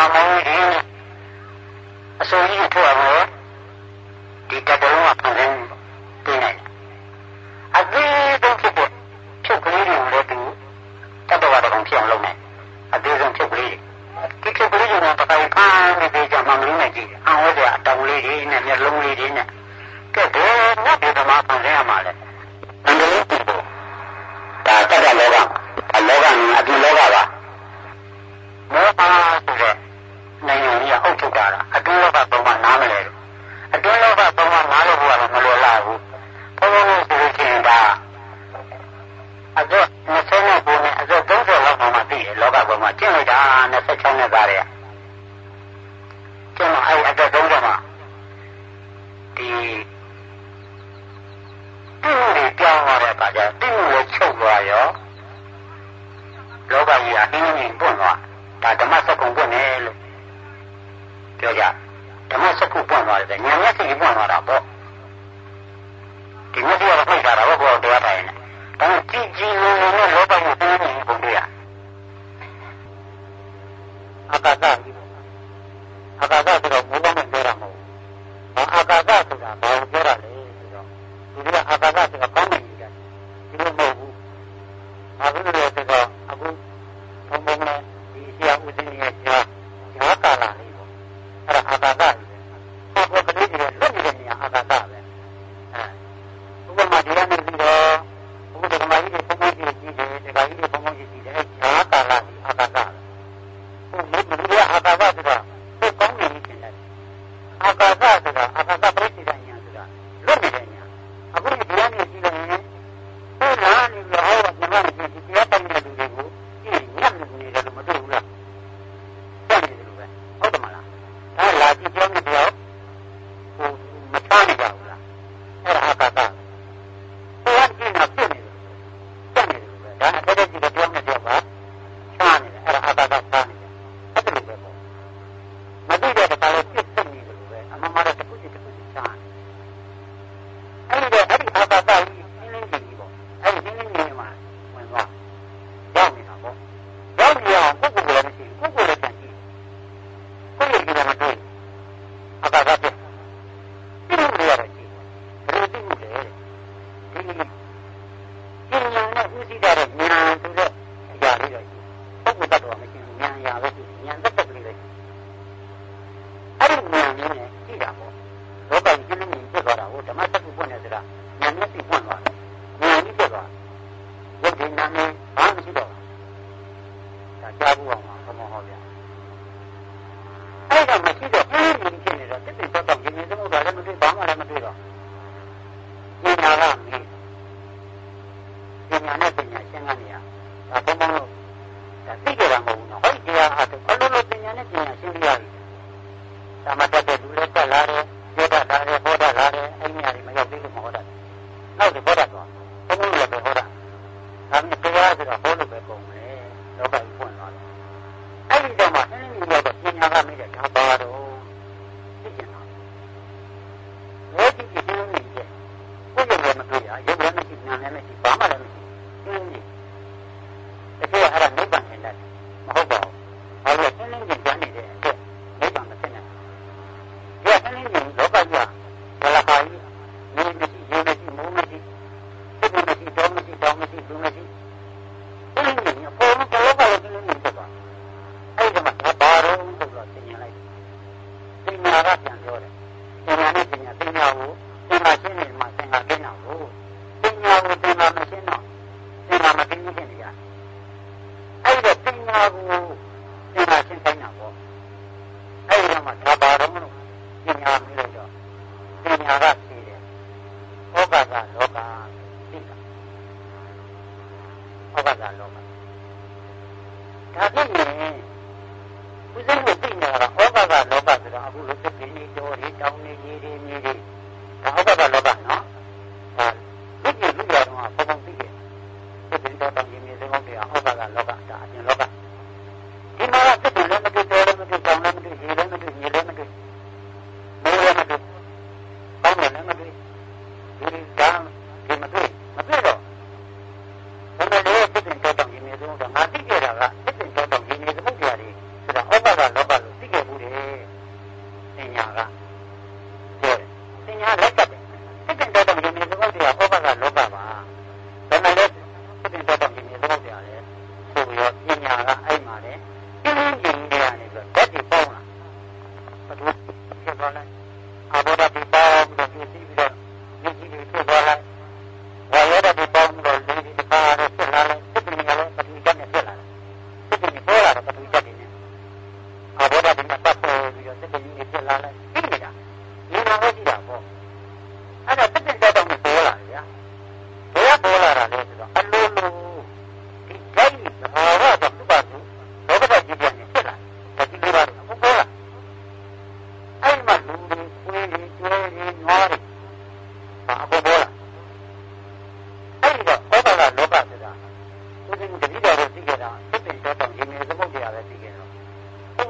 မောင်းရင်းအစိုးရထွက်အောင်ဒီတတော်ကဖန်ဆင်းပေးနိုင်အသေးဆုံးဖြစ်တဲ့ချုပ်ကလေးတွေကိုလည်းသူတတ်တော်တော်ဖြစ်အောင်လုပ်နိုင်အသေးဆုံးချုပ်ကလေးဒီချုပ်ကလေးတွေကပကိုင်ဖမ်းနေပြီးကြမှာမလို့နဲ့ကြည့်အံ့ဩစရာအတောင်လေးတွေနဲ့မျက်လုံးလေးတွေနဲ့ကဲဘယ်နဲ့ဒီသမားဖန်ဆင်းရမှာလဲအန္တရာယ်ဖြစ်ဖို့ဒါတတ်တဲ့လောကအလောကနဲ့အတူလောကပါမောဟဆိုတဲ့နိုင်ငံကြီးအုပ်ချုပ်တာအတွင်းလောကပုံမှန်နားမလဲလို့အတွင်းလောကပုံမှန်နားလို့ကတော့မလွယ်လာဘူးဘုန်းဘုန်းဆိုလို့ရှိရင်ဒါအကျ29နဲ့အကျ30လောက်မှသိတယ်လောကပုံမှန်ကျင့်လိုက်တာ26နဲ့သားတယ်ကျင့်တော့အဲ့အကျ30မှာဒီတိမှုတွေပြောင်းသွားတဲ့အခါကျတိမှုလည်းချုပ်သွားရောလောကကြီးအင်းင်းပွင့်သွားဒါဓမ္မစက္ကုပွင့်တယ်လို့ပြောကြဓမ္မစက္ကုပွင့်သွားတယ်ဉာဏ်မျက်စိပွင့်သွားတာပေါ့ဒီမျက်စိကတော့ဖိတ်ထားတာပေါ့ဘောတရားတိုင်းနဲ့ဒါနဲ့ကြည်ကြည်လုံးလုံးနဲ့လောကကြီးအင်းင်းပုံတွေ့ရအာကာသဆိုတော့ဘုရားနဲ့ပြောတာမဟုတ်ဘူးအာကာသဆိုတာဘာကိုပြောတာလဲဆိုတော့ဒီကအာကာသဆိုတာကောင်းတယ်ကြီးတယ်ဒီလိုမဟုတ်ဘူးအခုလိုဆိုတော့အခုဘုံဘုံနဲ့ဒီဆရာဦးစင်းရဲ့ကြားကာလာလေးပေါ့အဲ့ဒါအာကာသကြီးပဲဟောကလေးတွေလွတ်နေတဲ့နေရာအာကာသပဲဥပမာဒီကနေ့ပြီးတော့အခုဒီကမာကြီးတွေပုံမှန်ကြည့်တယ်ဒီကကြီးတွေပုံမှန်ကြည့်တယ်ကြားကာလာကြီးအာကာသဟိုဒီအာကာသဆိုတာသိကောင်းနေပြီဖြစ်တယ်အာကာသဆိုတာအာကာသပရိစ္ဆေဒဉာဏ်ဆိုတာလွတ်နေတဲ့ဉာဏ်အခုဒီကနေ့ကြည့်လို့ရင်ဟိုလာနေရောဟောကမှန်တယ်ဒီတရားပိုင်တဲ့လူတွေကိုကြည့်ညံ့နေတယ်လို့မတွေ့ဘူးလားတက်နေတယ်လို့ပဲဟုတ်တယ်မလားဒါလာကြည့်ပြောနေတယ်ဟိုမချနေကြဘူးလားအဲ့ဒါအာကာသဟိုကကြည့်နေဖြစ်နေတယ်တက်နေတယ်လို့ပဲဒါအတက်တက်ကြည့်တော့ပြောနေတယ်ပါချာနေတယ်အဲ့ဒါအာကာသချာနေတယ်အဲ့ဒါလိုပဲပေါ့မသိတဲ့တခါလို့ပြစ်စစ်နေတယ်လို့ပဲအမှန်မှတော့တစ်ခုစီချာနေအဲ့ဒီအာကာသကြီးရှင်းလင်းကြည့်ပေါ့အဲ့ဒီရှင်းလင်းနေမှာဝင်သွားရောက်နေတာပေါ့ရောက်နေအောင်ပုဂ္ဂိုလ်လည်းမရှိဘူးပုဂ္ဂိုလ်လည်းကြံကြည့်ကိုယ်ရည်ကြည့်တယ်မတွေ့အာကာသပြည့်သိမှုတွေရတယ်ကြည့်ဘယ်လိုသိမှုလဲဒီဉာဏ်နဲ့ဥသိတဲ့ဉာဏ်ဆိုတဲ့အရာလေးတော့ပုဂ္ဂိုလ်တ attva မရှိဘူးဉာဏ်အရာပဲရှိဉာဏ်သက်သက်ကလေးပဲရှိအဲ့ဒီဉာဏ်လေးနဲ့ကြည့်တာပေါ့လောကကြီးရှင်းလင်းနေဖြစ်သွားတာဟိုဓမ္မစက္ကုပွင့်နေဆိုတာဉာဏ်နဲ့သိပွင့်သွားတယ်ဉာဏ်ကြီးဖြစ်သွားရုပ်ဒီနာမည်ဘာမှမရှိတော့ဒါကြားဘူးအောင်မှာဘုံဟောဗျာအဲ့ဒါမရှိတော့အင်းကြီးဖြစ်နေတော့တစ်သိတော့တော့ဉာဏ်သမုဒ္ဒါလည်းမတွေ့ဘာမှလည်းမတွေ့တော့ဉာဏ်ကမင်းဉာဏ်နဲ့ပညာရှင်းကနေရဒါဘုံဘုံလို့ဒါသိကြတာမဟုတ်ဘူးနော်ဟောဒီတရားဟာတော့အလုံးလုံးပညာနဲ့ပညာရှင်းပြရပြီဒါမှတတ်တဲ့လူလည်းတက်လာတယ်ပြောတတ်တာလည်းဟောတတ်လာတယ်အဲ့ဒီနေရာတွေမရောက်သေးလို့မဟောတတ်နောက်ဒီဟောတတ်တော့ဘုံဘုံလည်းပဲဟောတတ်ဒါနဲ့တရားဆိုတော့ဟောလို့ပဲကုန်မယ်လောကကြီးပွင့်သွားတယ်အဲ့ဒီတော့မှအင်းကြီးရောက်တော့ပညာကမိတဲ့ဒါပါတော့သိကျင်တာလောကီကြီးတင်းနေတယ်ကိုယ်လည်းမတွေ့ရရုပ်လည်းမရှိနာမ်လည်းမရှိဘာမှလည်းမရှိအင်းကြီးတကယ်အဲ့ဒါနိဗ္ဗာန်နဲ့လက်မဟုတ်ပါဘူးဘာလို့အင်းကြီးကျန်နေတဲ့အတွက်နိဗ္ဗာန်မဖြစ်နိုင်ဘူးဒီအင်းကြီးလောကကြီးကဘလခါကြီးနေမရှိရေမရှိမိုးမရှိစိတ်မရှိတောင်းမရှိတောင်းမရှိလူမရှိအင်းကြီးကပေါ်လို့လောကလည်းအင်းကြီးဖြစ်သွားအဲ့ဒီမှာဘာတော့ဆိုတော့သင်ညာလိုက်သင်ညာကပြန်ပြောတယ်သင်ညာနဲ့သင်ညာကိုသင်ညာရှင်းနေမှာသင်ညာသိနေတာကိုသင်ညာကိုသင်ညာမရှင်းတော့သင်ညာမသိဘူးဖြစ်နေရတယ်အဲ့ဒီပညာကိုသင်ညာရှင်းခိုင်းတာပေါ့အဲ့ဒီမှာဒါပါတော့လို့ပညာမလို့တော့ပညာကသိတယ်ဩဃကလောကသိတာဩဃကလောကဒါဖြစ်ရင်ဦးဇင်းကိုသိနေတာကဩဃကလောကဆိုတော့အခုလိုသတိနေတော်တွေတောင်းနေကြီးတွေမြေတွေဒါဩဃကလောကနော်ဒါသိကြည့်လို့ရတော့ပုံပုံသိတယ်သတိတော်တောင်းကြီးမြေစေကောင်းတရားဩဃကလောကဒါအပြင်လောကဒီမှာသတိလည်းမတွေ့တော်လည်းမတွေ့တောင်းလည်းမတွေ့ရေလည်းမတွေ့မြေလည်းမတွေ့မိုးလည်းမတွေ့တောင်းလည်းမတွေ့ဒီကံဒီမတွေ့တော့ဘယ်လိုလဲသတိတော်တောင်းကြီးမြေစေကောင်းငါသိကြတာကသတိတော်တောင်းကြီးမြေစေကောင်းတရားတွေဆိုတာဩဃကလောကလို့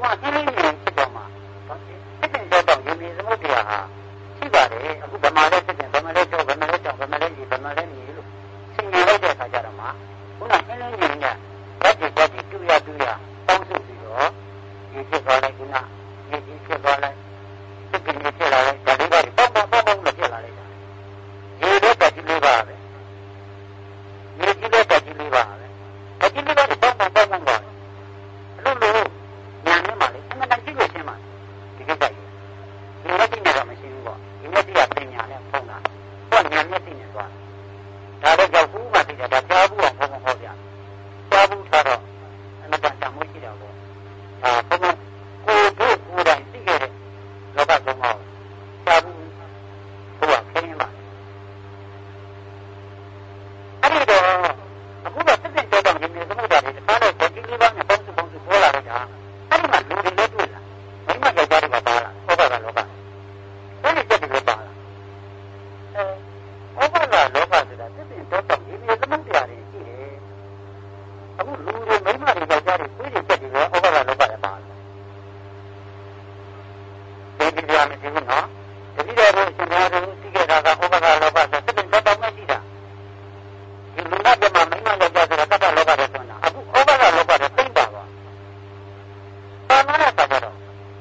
မှပြင်းပြင်းနေဖြစ်တော့မှစစ်တင်ကြောတော့ရေမြေသမုဒ္ဒရာဟာရှိပါတယ်အခုဗမာလည်းစစ်တင်ဗမာလည်းကြောဗမာလည်းကြောဗမာလည်းရေဗမာလည်းမြေလို့ဆင်ញင်လိုက်တဲ့အခါကျတော့မှခုနအင်းလင်းကြီးနဲ့ဓာတ်တွေတူရပေါင်းစုပြီးတော့ရေဖြစ်သွားလိုက်ခုနရေကြီးဖြစ်သွားလိုက်စစ်တင်ကြီးဖြစ်လာလိုက်ဒါလေးပါပေါင်းလို့ဖြစ်လာလိုက်တာရေလည်းတက်ကြီးလေးပါပဲရေကြီးလည်းတက်ကြီးလေးပါပဲတက်ကြီးလေးပါပေါင်းပါအလုံးလို့ညာနဲ့မှလေအမှန်တန်ကြည့်လို့ရှင်းပါဒီကိစ္စကြီးဒီလက်သိနေတော့မရှိဘူးပေါ့ဒီလက်သိကပညာနဲ့ဖုံးတာတော့ညာမျက်သိနေသွားဒါတော့ကြောက်ဘူးမှသိတယ်ဒါကြားဘူးအောင်ဘုံဟောပြကြားဘူးထားတော့အမှန်တန်တမိုးရှိတာပေါ့ဒါဘုံကိုတို့ကိုယ်တိုင်သိခဲ့တဲ့လောကသုံးပါးကြားဘူးဟိုကခင်းပါအဲ့ဒီတော့အခုကစစ်တင်ကြောတော့ဒီမျိုးသမုဒ္ဒရာတွေတခါတော့ဒီလေးပါးနဲ့ပေါင်းစုပေါ်လာလိုက်တာအဲ့ဒီမှာလူတွေလည်းတွေ့လာမိမယောက်ျားတွေပါလာဩဘာကလောကအဲ့ဒီချက်တွေပါလာဩဘာကလောကဆိုတာစစ်တင်ကြောတော့ဒီမျိုးသမုဒ္ဒရာတွေရှိတယ်အခုလူတွေမိမတွေယောက်ျားတွေတွေ့တဲ့ချက်တွေလည်းဩဘာကလောကလည်းပါလာဒီပြာမသိဘူးနော်တတိယဘုရားရှင်များတို့သိခဲ့တာကဩဘာကလောကဆိုစစ်တင်ကြောတော့မရှိတာဒီလူနာပြမမိမယောက်ျားဆိုတာတတ္တလောကတွေဆိုတာအခုဩဘာကလောကတွေသိမ့်ပါပါပါမနာပါတော့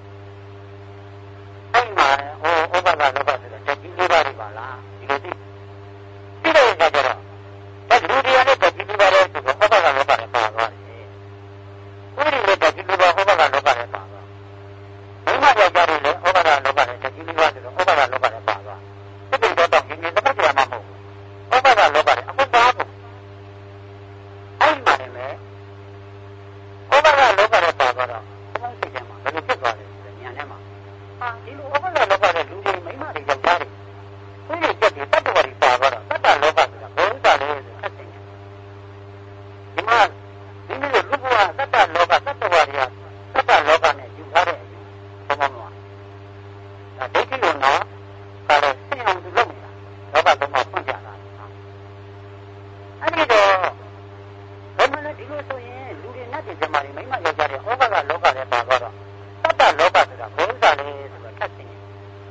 အဲ့မှာဩဘာကလောကဆိုတာတတိလေးပါးတွေပါလားဒီလိုသိတဲ့အခါကျတော့ဒါလူတွေနဲ့တတိလေးပါးတွေဆိုတော့ဩဘာကလောကတွေပါသွားတယ်ဥရိလည်းတတိလေးပါးဩဘာကလောကတွေပါသွားမိမယောက်ျားတွေလည်းဩဘာကလောကတွေတတိလေးပါးဆိုတော့ဩဘာကလောကတွေပါသွားစစ်တင်တော့ဒီနေ့သမတ်တရားမှမဟုတ်ဘူးဩဘာကလောကတွေအခုပါဘူးအဲ့မှာလည်းဩဘာကလောကတွေပါသွားတော့ဘုန်းကြီးကမှဘယ်လိုဖြစ်သွားလဲဆိုညာထဲမှာဒီလိုဩဘာကလောကတွေလူတွေမိမတွေယောက်ျားတွေသူတွေချက်တွေတတ္တဝါတွေပါသွားတော့တတ္တလောကဆိုတာဘုန်းသားလေးဆိုအသိဉာဏ်ဒီမှာဒီလိုလူဘဝတတ္တလောကတတ္တဝါတွေကတတ္တလောကနဲ့ယူထားတဲ့အယူဘုံဘုံကဒါဒိဋ္ဌိလို့နော်ဒါလည်းသိအောင်သူလုပ်နေတာလောကသုံးပါးဖွင့်ပြတာအဲ့ဒီတော့ဘယ်မှာလဲဒီလိုဆိုရင်လူတွေနဲ့ဒီဇမားတွေမိမယောက်ျားတွေဩဘာကလောကတွေပါသွားတော့တတ္တလောကဆိုတာဘုန်းသားလေးဆိုတော့ထပ်သိရင်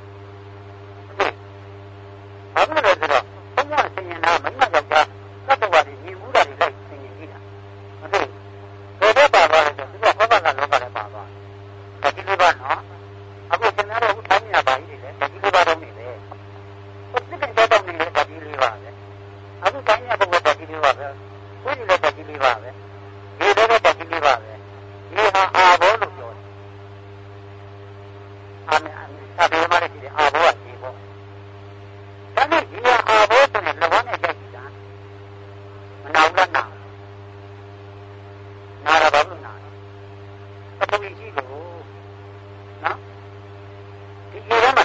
ဘာလို့လဲဆိုတော့ဘုံကဆင်ញင်တာမိမယောက်ျားတတ္တဝါတွေညီမှုတာတွေလိုက်ဆင်ញင်ကြည့်တာမဟုတ်ဘူးဘယ်တော့ပါသွားလဲဆိုတော့ဩဘာကလောကတွေပါသွားတတိလေးပါနော်အခုသင်ရတော့အခုတိုင်းညာပါကြီးတွေလေတတိလေးပါတော့နေလေဟိုစစ်တင်တော့နေလေတတိလေးပါပဲအခုတိုင်းညာဘုံကတတိလေးပါပဲဘုရားလည်းတတိလေးပါပဲဒီတော့တတိလေးပါပဲဒီဟာအာဘောလို့ပြောတယ်အာမေသာဘေမာလည်းဒီအာဘောကဒီဘောဒါနဲ့ဒီအာဘောဆိုရင်လောကနဲ့ကြိုက်ကြတာမနာဘူးလားနာတာဘာလို့နာအပူကြီးလို့နော်ဒီရေထဲမှာ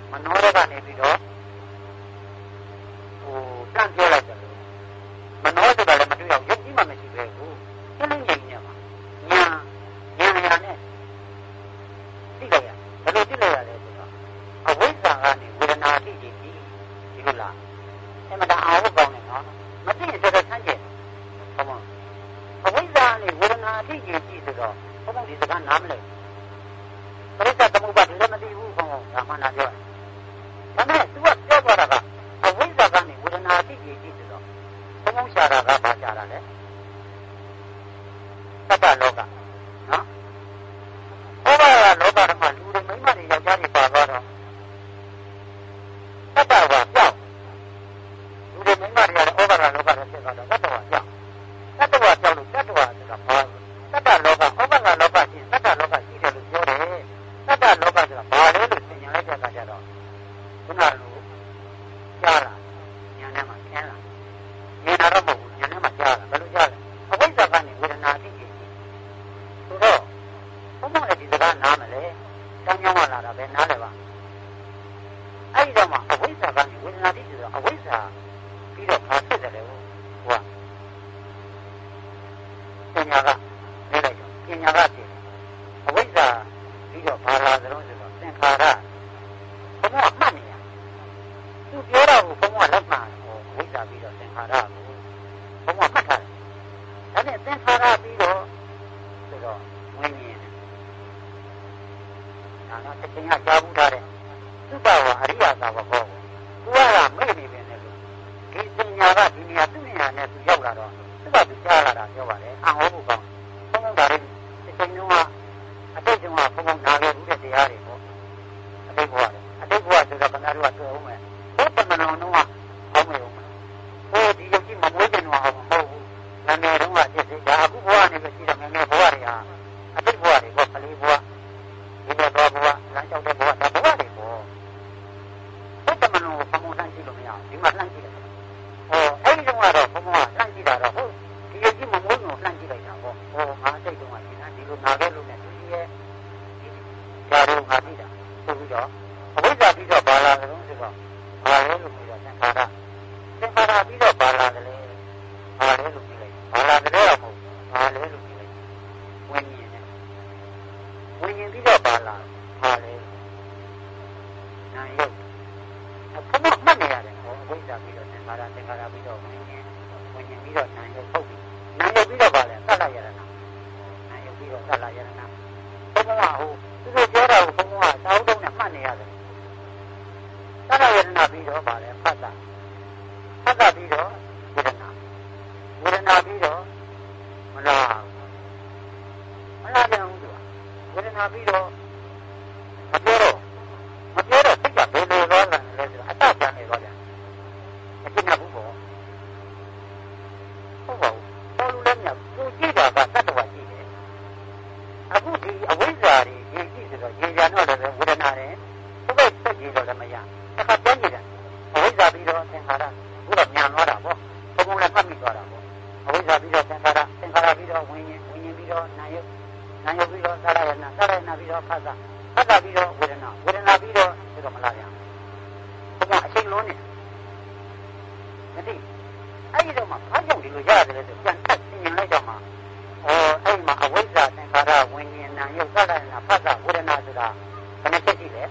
မနောရကနေပြီးတော့တန့်ပြောလိုက်တယ်မနောဆိုတာလည်းမတွေ့အောင်ရုပ်ကြီးမှမရှိပဲဘူးကျင်းငြိမ်နေမှာညာရနဲ့သိလိုက်ရဘယ်လိုသိလိုက်ရလဲဆိုတော့အဝိဇ္ဇာကနေဝေဒနာသိကြည့်ဒီလိုလားအမှန်တရားအားကောင်းတယ်နော်မသိရင်တော်တော်ဆန်းကျင်ဟုတ်မအဝိဇ္ဇာနဲ့ဝေဒနာသိကြည့်ဆိုတော့ဘုံဒီစကားနားမလဲပရိစ္ဆေသမုပ္ပါဒ်လည်းမသိဘူးဘုံဒါမှနာပြောဒါနဲ့သူကပြောသွားတာကအဝိဇ္ဇာကနေဝေဒနာသိကြည့်ဆိုတော့ဘုံရှာတာကဘာရှာတာလဲသတ္တလောကနော်ဩဘာလောကဓမ္မလူတွေမိမတွေယောက်ျားတွေပါသွားတော့သတ္တဝါပြောက်လူတွေမိမတွေကလည်းဩဘာလောကတွေဖြစ်သွားတော့သတ္တဝါပြောက်သတ္တဝါပြောက်လို့သတ္တဝါဆိုတာဘာသတ္တလောကဩဘာလောကရှိသတ္တလောကရှိတယ်လို့ပြောတယ်သတ္တလောကဆိုတာဘာလဲလို့သင်ညာလိုက်တဲ့အခါကျတော့ခုနလိုကြားလာဉာဏ်ထဲမှာဆင်းလာဉာဏ်တော့မဟုတ်ဘူးဉာဏ်ထဲမှာကြားလာဘယ်လိုကြားလဲအဝိဇ္ဇာကနေဝေဒနာသိကြည့်ဆိုတော့ဘုံလည်းဒီစကားနားမလဲတောင်းကြောင်းလာတာပဲနားလည်းပါအဲ့ဒီတော့မှအဝိဇ္ဇာကနေဝေဒနာသိကြည့်ဆိုတော့အဝိဇ္ဇာပြီးတော့ဘာဖြစ်တယ်လဲဟိုကပညာကနေလိုက်တော့ပညာကဖြစ်အဝိဇ္ဇာပြီးတော့ဘာလာသလုံးဆိုတော့သင်္ခါရဘုံကမှတ်နေရသူပြောတာကိုဘုံကလက်မှန်ဝိဇ္ဇာပြီးတော့သင်္ခါရကိုဘုံကမှတ်ထားတယ်ဒါနဲ့သင်္ခါရပြီးတော့ဆိုတော့ဝိညာဉ်ဒါတော့တခြင်းကကြားဘူးထားတယ်သုဘဝအရိယသာဝဘောသူကမေ့နေတယ်လေလို့ဒီပညာကဒီနေရာသူ့နေရာနဲ့သူရောက်လာတော့သူကသူကြားလာတာပြောပါတယ်အံဟောဖို့ကောင်းဘုံဒါလေးတခြင်းကအတိတ်ကဘုံနာခဲ့ဘူးတဲ့တရားတွေပေါ့အတိတ်ဘဝဆိုတော့ခဏတို့ကတွေ့အောင်မယ်ဘုပ္ပမနောတော့ဟောမယ်ဟိုဒီယုတ်ကြီးမမွေးကြတော့မဟုတ်ဘူးနာမည်တော့ကဖြစ်သေးဒါအခုဘဝနေပဲရှိတော့ငယ်ငယ်ဘဝတွေဟာအတိတ်ဘဝတွေပေါ့ကလေးဘဝဒီဘဝဘဝလမ်းလျှောက်တဲ့ဘဝဒါဘဝတွေပေါ့ဘုပ္ပမနောကိုဘုံလှမ်းကြည့်လို့မရဘူးဒီမှာလှမ်းကြည့်တယ်အဲ့ဒီတော့ကတော့ဘုံကလှမ်းကြည့်တာတော့ဟုတ်ဒီယုတ်ကြီးမမွေးကိုလှမ်းကြည့်လိုက်တာပေါ့ငါအတိတ်တုန်းကဒီလိုနာခဲ့လို့နဲ့သူကြီးရဲ့ဒါတော့ငါသိတာဆိုပြီးတော့အဝိဇ္ဇာပြီးတော့ဘာလာတယ်လို့ဆိုတော့ဘာလဲလို့ပြောတော့သင်္ခါရပြီးတော့ဘာလာတယ်လဲဘာလဲလို့ပြောလိုက်ဘာလာတယ်တော့မဟုတ်ဘာလဲလို့ပြောလိုက်ဝိညာဉ်နဲ့ဝိညာဉ်ပြီးတော့ဘာလာဘာလဲနာယုတ်ဘုံမှတ်နေရတယ်အဝိဇ္ဇာပြီးတော့သင်္ခါရပြီးတော့ဝိညာဉ်ပြီးတော့နာယုတ်ဟုတ်ပြီနာယုတ်ပြီးတော့ဘာလဲသတ္တယရဏနာယုတ်ပြီးတော့သတ္တယရဏဘုံကဟိုသူတို့ပြောတာကိုဘုံကသာဝတ္ထုနဲ့မှတ်နေရတယ်သတ္တယရဏပြီးတော့ဗာလဲဖတ်တာပြီးတော့ဝေဒနာပြီးတော့မလားပြန်ဦးသူဝေဒနာပြီးတော့မပြောတော့စိတ်ကဘယ်လိုသွားလဲဆိုတော့အတ္တပြန်နေသွားတယ်အကျဉ်းကဘူးပေါ့ဟုတ်ပါဘူးတော်လူလည်းမြတ်ကိုကြည့်တာကသတ္တဝါကြည့်တယ်အခုဒီအဝိဇ္ဇာတွေရေးကြည့်ဆိုတော့ရေပြန်တော့လည်းဝေဒနာတယ်သူကစိတ်ကြည့်တော့လည်းမရတစ်ခါပြန်ကြည့်တယ်အဝိဇ္ဇာပြီးတော့သင်္ခါရဘုရားညာသွားတာပေါ့ဘုံလည်းမှတ်မိသွားတာပေါ့အဝိဇ္ဇာပြီးတော့သင်္ခါရပြီးတော့ဝိညာဉ်ပြီးတော့နာယုတ်ပြီးတော့သရယနာပြီးတော့ဖတ်တာပြီးတော့ဝေဒနာပြီးတော့ဆိုတော့မလားဗျာဘုရားအချိန်လုံးနေမသိအဲ့ဒီတော့မှဘာကြောင့်ဒီလိုရတယ်လဲဆိုပြန်ထပ်ပြင်လိုက်တော့မှအဲ့ဒီမှာအဝိဇ္ဇာသင်္ခါရဝိညာဉ်နာယုတ်သရယနာဖတ်တာဝေဒနာဆိုတာဘယ်နှချက်ရှိလဲ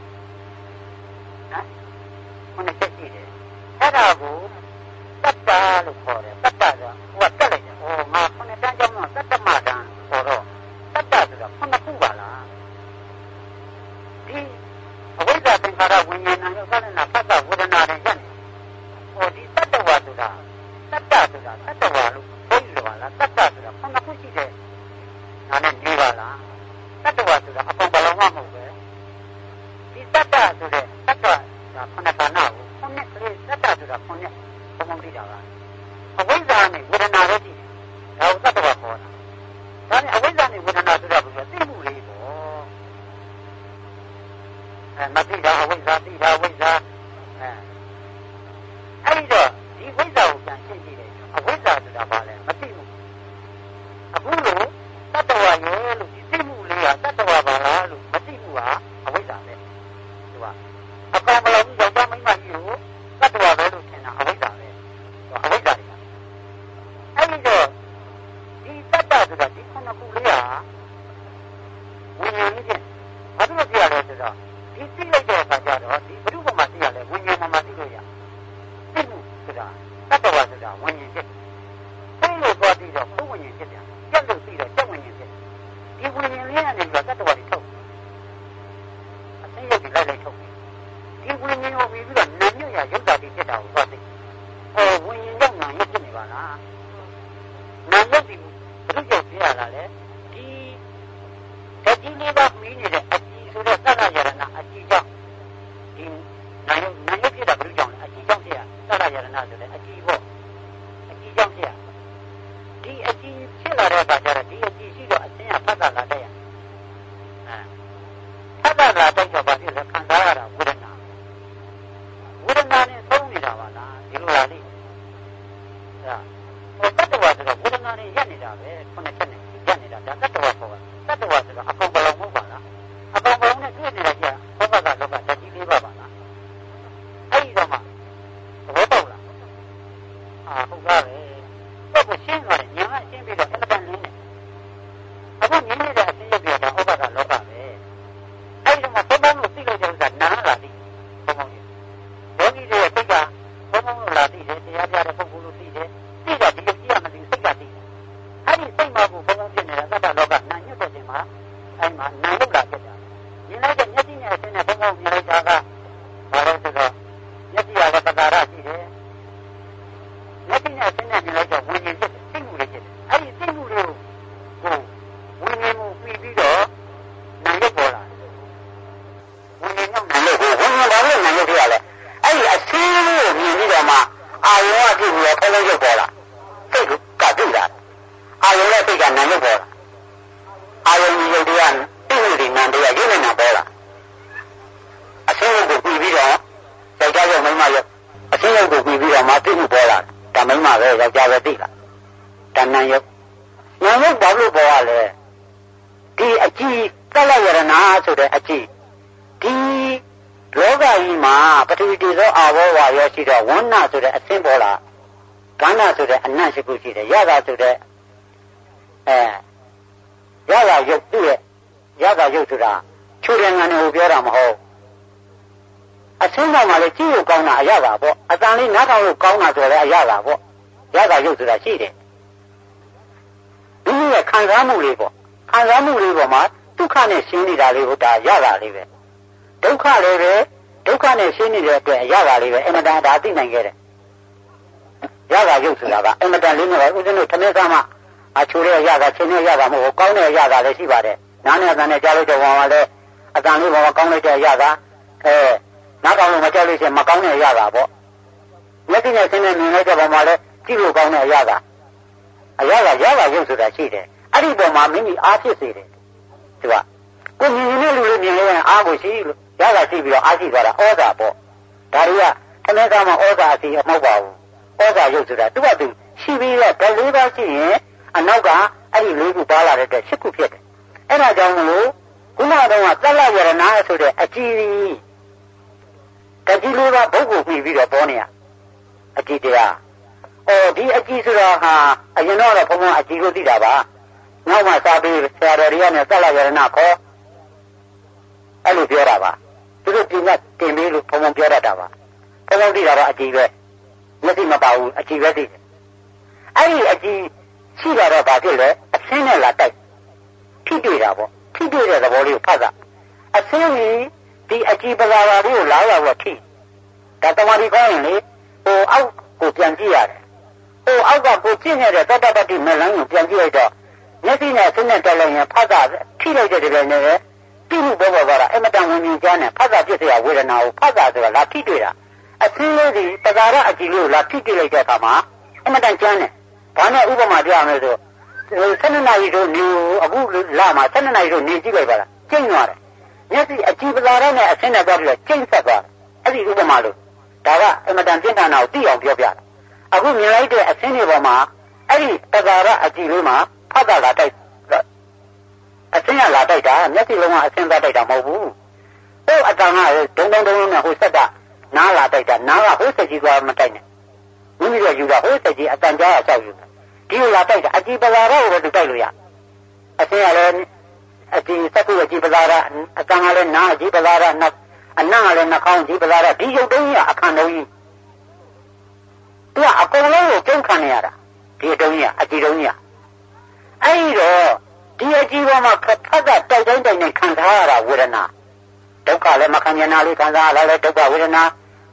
ဟမ်9ချက်ရှိတယ်အဲ့ဒါကိုတတ္တလို့ခေါ်တယ်တတ္တဆိုဟိုကတက်လိုက်တယ်ငါ9တန်းကျောင်းမှာတတ္တမတန်းခေါ်တော့တတ္တဆိုတာ9ခုပါလားဒီအဝိဇ္ဇာသင်္ခါရဝိညာဉ်နာယုတ်သရယနာဖတ်တာဝေဒနာတွေရက်နေဒီတတ္တဝါဆိုတာတတ္တဝါလို့ပြောရပါလားတတ္တဆိုတာ9ခုရှိတယ်နာနဲ့နေပါလားတတ္တဝါဆိုတာအပေါ်ဘလုံးမဟုတ်ပဲဒီတတ္တဆိုတဲ့တတ္တဒါ9ခန္ဓာကို9ကလေးတတ္တဆိုတာ9ဘုံသိတာကအဝိဇ္ဇာနဲ့ဝေဒနာပဲရှိတယ်ဒါကိုတတ္တဝါခေါ်တာဒါနဲ့အဝိဇ္ဇာနဲ့ဝေဒနာဆိုတာဘယ်လိုသိမှုလေးပေါ့မသိတာအဝိဇ္ဇာသိတာဝိဇ္ဇာအဲ့ဒီတော့ဒီဝိဇ္ဇာကိုပြန်ရှင်းကြည့်တယ်အဝိဇ္ဇာဆိုတာဘာလဲမသိမှုအခုလို့တတ္တဝါရဲ့လို့ဒီသိမှုလေးကတတ္တဝါပါလားလို့မသိမှုဟာအဝိဇ္ဇာပဲသူကပြီးပြီးတော့နာညွတ်ရရုပ်တာတိဖြစ်တာကိုသွားသိဝိညာဉ်ကြောင့်နာညွတ်ဖြစ်နေပါလားနာညွတ်ပြီးဘယ်လိုကြောင့်ဖြစ်ရတာလဲဒီဓာတ်ကြီးလေးပါမီးနေတဲ့အကြည့်ဆိုတဲ့သက္ကယရဏအကြည့်ကြောင့်ဒီနာညွတ်ဖြစ်တာဘယ်လိုကြောင့်လဲအကြည့်ကြောင့်ဖြစ်ရသက္ကယရဏဆိုတဲ့အကြည့်ပေါ့အကြည့်ကြောင့်ဖြစ်ရဒီအကြည့်ဖြစ်လာတဲ့အခါကျတော့ဒီအကြည့်ရှိတော့အချင်းရဖတ်တာလာတဲ့ရဖတ်တာလာတဲ့ကြောင့်ဘာဖြစ်လဲခံစားရတာဝေဒနာနဲ့သုံးနေတာပါလားဒီလိုလားလေတတ္တဝါဆိုတော့ဝေဒနာနဲ့ရက်နေတာပဲခုနှစ်ချက်နဲ့ရက်နေတာဒါတတ္တဝါဆိုတာတတ္တဝါဆိုတော့အကောင်ပလောင်မဟုတ်ပါလားအကောင်ပလောင်နဲ့တွေ့နေတာကြီးဘောဘကလောကဓာတ်ကြီးလေးပါလားအဲ့ဒီတော့မှသဘောပေါက်လားဟုတ်ပါပဲတော့ကိုရှင်းသွားတယ်ညာကရှင်းပြီးတော့အမှန်တန်နေတယ်အခုမြင်နေတဲ့အသိရုပ်ပြတာဘောဘကလောကပဲအဲ့ဒီတော့မှဘုံဘုံလို့သိလို့တဲ့ဥစ္စာနားလာပြီဘုံဘုံကြီးယောဂီတွေစိတ်ကဘုံဘုံလို့လာသိတယ်တရားပြတဲ့ပုဂ္ဂိုလ်လို့သိတယ်သိတော့ဒီလိုကြည့်ရမသိစိတ်ကသိတယ်အဲ့ဒီစိတ်မှာကိုဘုံဘုံဖြစ်နေတာသတ္တလောကနာညွတ်တဲ့ချိန်မှာအဲ့မှာနာယုတ်လာဖြစ်တာမြင်လိုက်တဲ့မျက်စိနဲ့အဆင်းနဲ့ဘုံဘုံမြင်လိုက်တာကဘာလို့ဆိုတော့မျက်စိရတဲ့ပကာရရှိတယ်မျက်စိနဲ့အဆင်းနဲ့မြင်လိုက်တော့ဝိညာဉ်ဖြစ်တယ်စိတ်မှုလေးဖြစ်တယ်အဲ့ဒီစိတ်မှုလေးကိုဝိညာဉ်မှုပြီးပြီးတော့နာယုတ်ပေါ်လာဝိညာဉ်ကြောင့်နာယုတ်ကိုဝိညာဉ်ဘာလို့နာယုတ်ဖြစ်ရလဲအဲ့ဒီအဆင်းလေးကိုမြင်ပြီးတော့မှအာယုံကပြည့်ပြီးတော့ဖုံးလုံးရုပ်ပေါ်လာစိတ်ကပြည့်လာအာယုံနဲ့စိတ်ကနာယုတ်ပေါ်လာအာယုံကြီးရုပ်တရားပြည့်မှုတွေနာတရားရုပ်နဲ့နာပေါ်လာအဆင်းရုပ်ကိုပြီးပြီးတော့ယောက်ျားရုပ်မိန်းမရုပ်အဆင်းရုပ်ကိုပြီးပြီးတော့မှပြည့်မှုပေါ်လာဒါမိန်းမပဲယောက်ျားပဲသိလားဒါနာယုတ်ဘာလို့ပေါ်ရလဲဒီအကြည့်သက္ကယရဏဆိုတဲ့အကြည့်ဒီလောကကြီးမှာပထဝီတည်သောအာဘောဝါရောရှိတော့ဝဏ္ဏဆိုတဲ့အဆင်းပေါ်လာကန္နာဆိုတဲ့အနတ်ရှိခုရှိတယ်ရတာဆိုတဲ့ရတာရုပ်သူ့ရဲ့ရတာရုပ်ဆိုတာချူတယ်ငံကိုပြောတာမဟုတ်အဆင်းပေါ်မှာလေကြည့်လို့ကောင်းတာအရတာပေါ့အတန်လေးနားထောင်လို့ကောင်းတာဆိုလည်းအရတာပေါ့ရတာရုပ်ဆိုတာရှိတယ်ဒီရဲ့ခံစားမှုလေးပေါ့ခံစားမှုလေးပေါ်မှာဒုက္ခနဲ့ရှင်းနေတာလေးကိုဒါရတာလေးပဲဒုက္ခလည်းပဲဒုက္ခနဲ့ရှင်းနေတဲ့အတွက်ရတာလေးပဲအမတန်ဒါသိနိုင်ခဲ့တယ်ရတာရုပ်ဆိုတာကအမတန်လေးနဲ့ဥစဉ်တို့ထမင်းစားမှအချိုးရဲ့ရတာချင်းနဲ့ရတာမဟုတ်ကောင်းတဲ့ရတာလည်းရှိပါတယ်နားနဲ့အတန်နဲ့ကြားလို့တော့ဝါပါလေအတန်လေးပေါ်မှာကောင်းလိုက်တဲ့ရတာနားကောင်းလို့မကြားလို့ရှိရင်မကောင်းတဲ့ရတာပေါ့မျက်စိနဲ့ဆင်းနဲ့မြင်လိုက်တဲ့ပုံမှာလည်းကြည့်လို့ကောင်းတဲ့ရတာရတာရုပ်ဆိုတာရှိတယ်အဲ့ဒီပုံမှာမိမိအားဖြစ်စေတယ်သူကကိုမြင်နေတဲ့လူတွေမြင်လို့ရင်အားကိုရှိလို့ရတာရှိပြီးတော့အားရှိသွားတာဩဇာပေါ့ဒါတွေကခဏကမှဩဇာအစီအမဟုတ်ပါဘူးဩဇာရုပ်ဆိုတာသူကသူရှိပြီးတော့ဓာတ်လေးပါးရှိရင်အနောက်ကအဲ့ဒီလေးခုပါလာတဲ့အတွက်၈ခုဖြစ်တယ်အဲ့ဒါကြောင့်မလို့ခုနကတော့သက္ကယရဏဆိုတဲ့အကြည်တတိလေးပါးဘုတ်ကိုပြီးပြီးတော့ပေါ်နေရအကြည်တရားဒီအကြည်ဆိုတာဟာအရင်တော့ဘုံဘုံအကြည်လို့သိတာပါနောက်မှစာပေဆရာတော်တွေကလည်းသက္ကယရဏခေါ်အဲ့လိုပြောတာပါသူတို့ပြင်ကတင်ပေးလို့ဘုံဘုံပြောတတ်တာပါဘုံဘုံသိတာပါအကြည်ပဲမျက်စိမပါဘူးအကြည်ပဲသိတယ်အဲ့ဒီအကြည်ရှိတာတော့ဘာဖြစ်လဲအဆင်းနဲ့လာတိုက်ထိတွေ့တာပေါ့ထိတွေ့တဲ့သဘောလေးကိုဖတ်တာအဆင်းကြီးဒီအကြည်ပဇာပါလေးကိုလာရောက်ထိဒါတမာတိကောင်းရင်လေအောက်ကိုပြန်ကြည့်ရတယ်အောက်ကကိုကြည့်နေတဲ့တတ္တပတိမလန်းကိုပြန်ကြည့်လိုက်တော့မျက်စိနဲ့ဆင်းနဲ့တက်လိုက်ရင်ဖတ်တာထိလိုက်တဲ့တကယ်နဲ့တိမှုဘောဘောကအမတန်ဝင်မြင်ကြတဲ့ဖတ်တာဖြစ်เสียဝေဒနာကိုဖတ်တာဆိုတာလာထိတွေ့တာအဆင်းလေးဒီပဇာရအကြည်လေးကိုလာထိတွေ့လိုက်တဲ့အခါမှာအမတန်ကျမ်းတယ်ဘာနဲ့ဥပမာပြရမလဲဆို12နာရီတို့နေအခုလာမှာ12နာရီတို့နေကြည့်လိုက်ပါလားကျိန်းသွားတယ်မျက်စိအကြည်ပဇာရနဲ့အဆင်းနဲ့သွားပြီးတော့ကျိန်းဆက်သွားတယ်အဲ့ဒီဥပမာလို့ဒါကအမတန်ပြင်းထန်တာကိုသိအောင်ပြောပြတာအခုမြင်လိုက်တဲ့အဆင်းတွေပေါ်မှာအဲ့ဒီပဇာရအကြည်လေးမှာဖတ်တာလာတိုက်အဆင်းကလာတိုက်တာမျက်စိလုံးကအဆင်းသွားတိုက်တာမဟုတ်ဘူးအတန်ကဒုံနဲ့ဟိုစက်ကနားလာတိုက်တာနားကဟိုစက်ကြီးသွားမတိုက်နဲ့မိမိတို့ယူတာဟိုစက်ကြီးအတန်ကြားရဆောက်ယူဒီလိုလာတိုက်တာအကြည်ပဇာရကိုပဲသူတိုက်လို့ရအဆင်းကလည်းအကြည်စက်ကိုအကြည်ပဇာရအတန်ကလည်းနားအကြည်ပဇာရနောက်အနံ့ကလည်းနှာခေါင်းအကြည်ပဇာရဒီရုပ်တုံးကြီးအခန့်တုံးကြီးသူကအကုန်လုံးကိုကျုံခံနေရတာဒီတုံးကြီးအကြည်တုံးကြီးအဲ့ဒီတော့ဒီအကြည်ပေါ်မှာဖတ်တာတိုက်တိုင်းခံစားရတာဝေဒနာဒုက္ခလည်းမခံကျင်နာလေးခံစားရတာလည်းဒုက္ခဝေဒနာ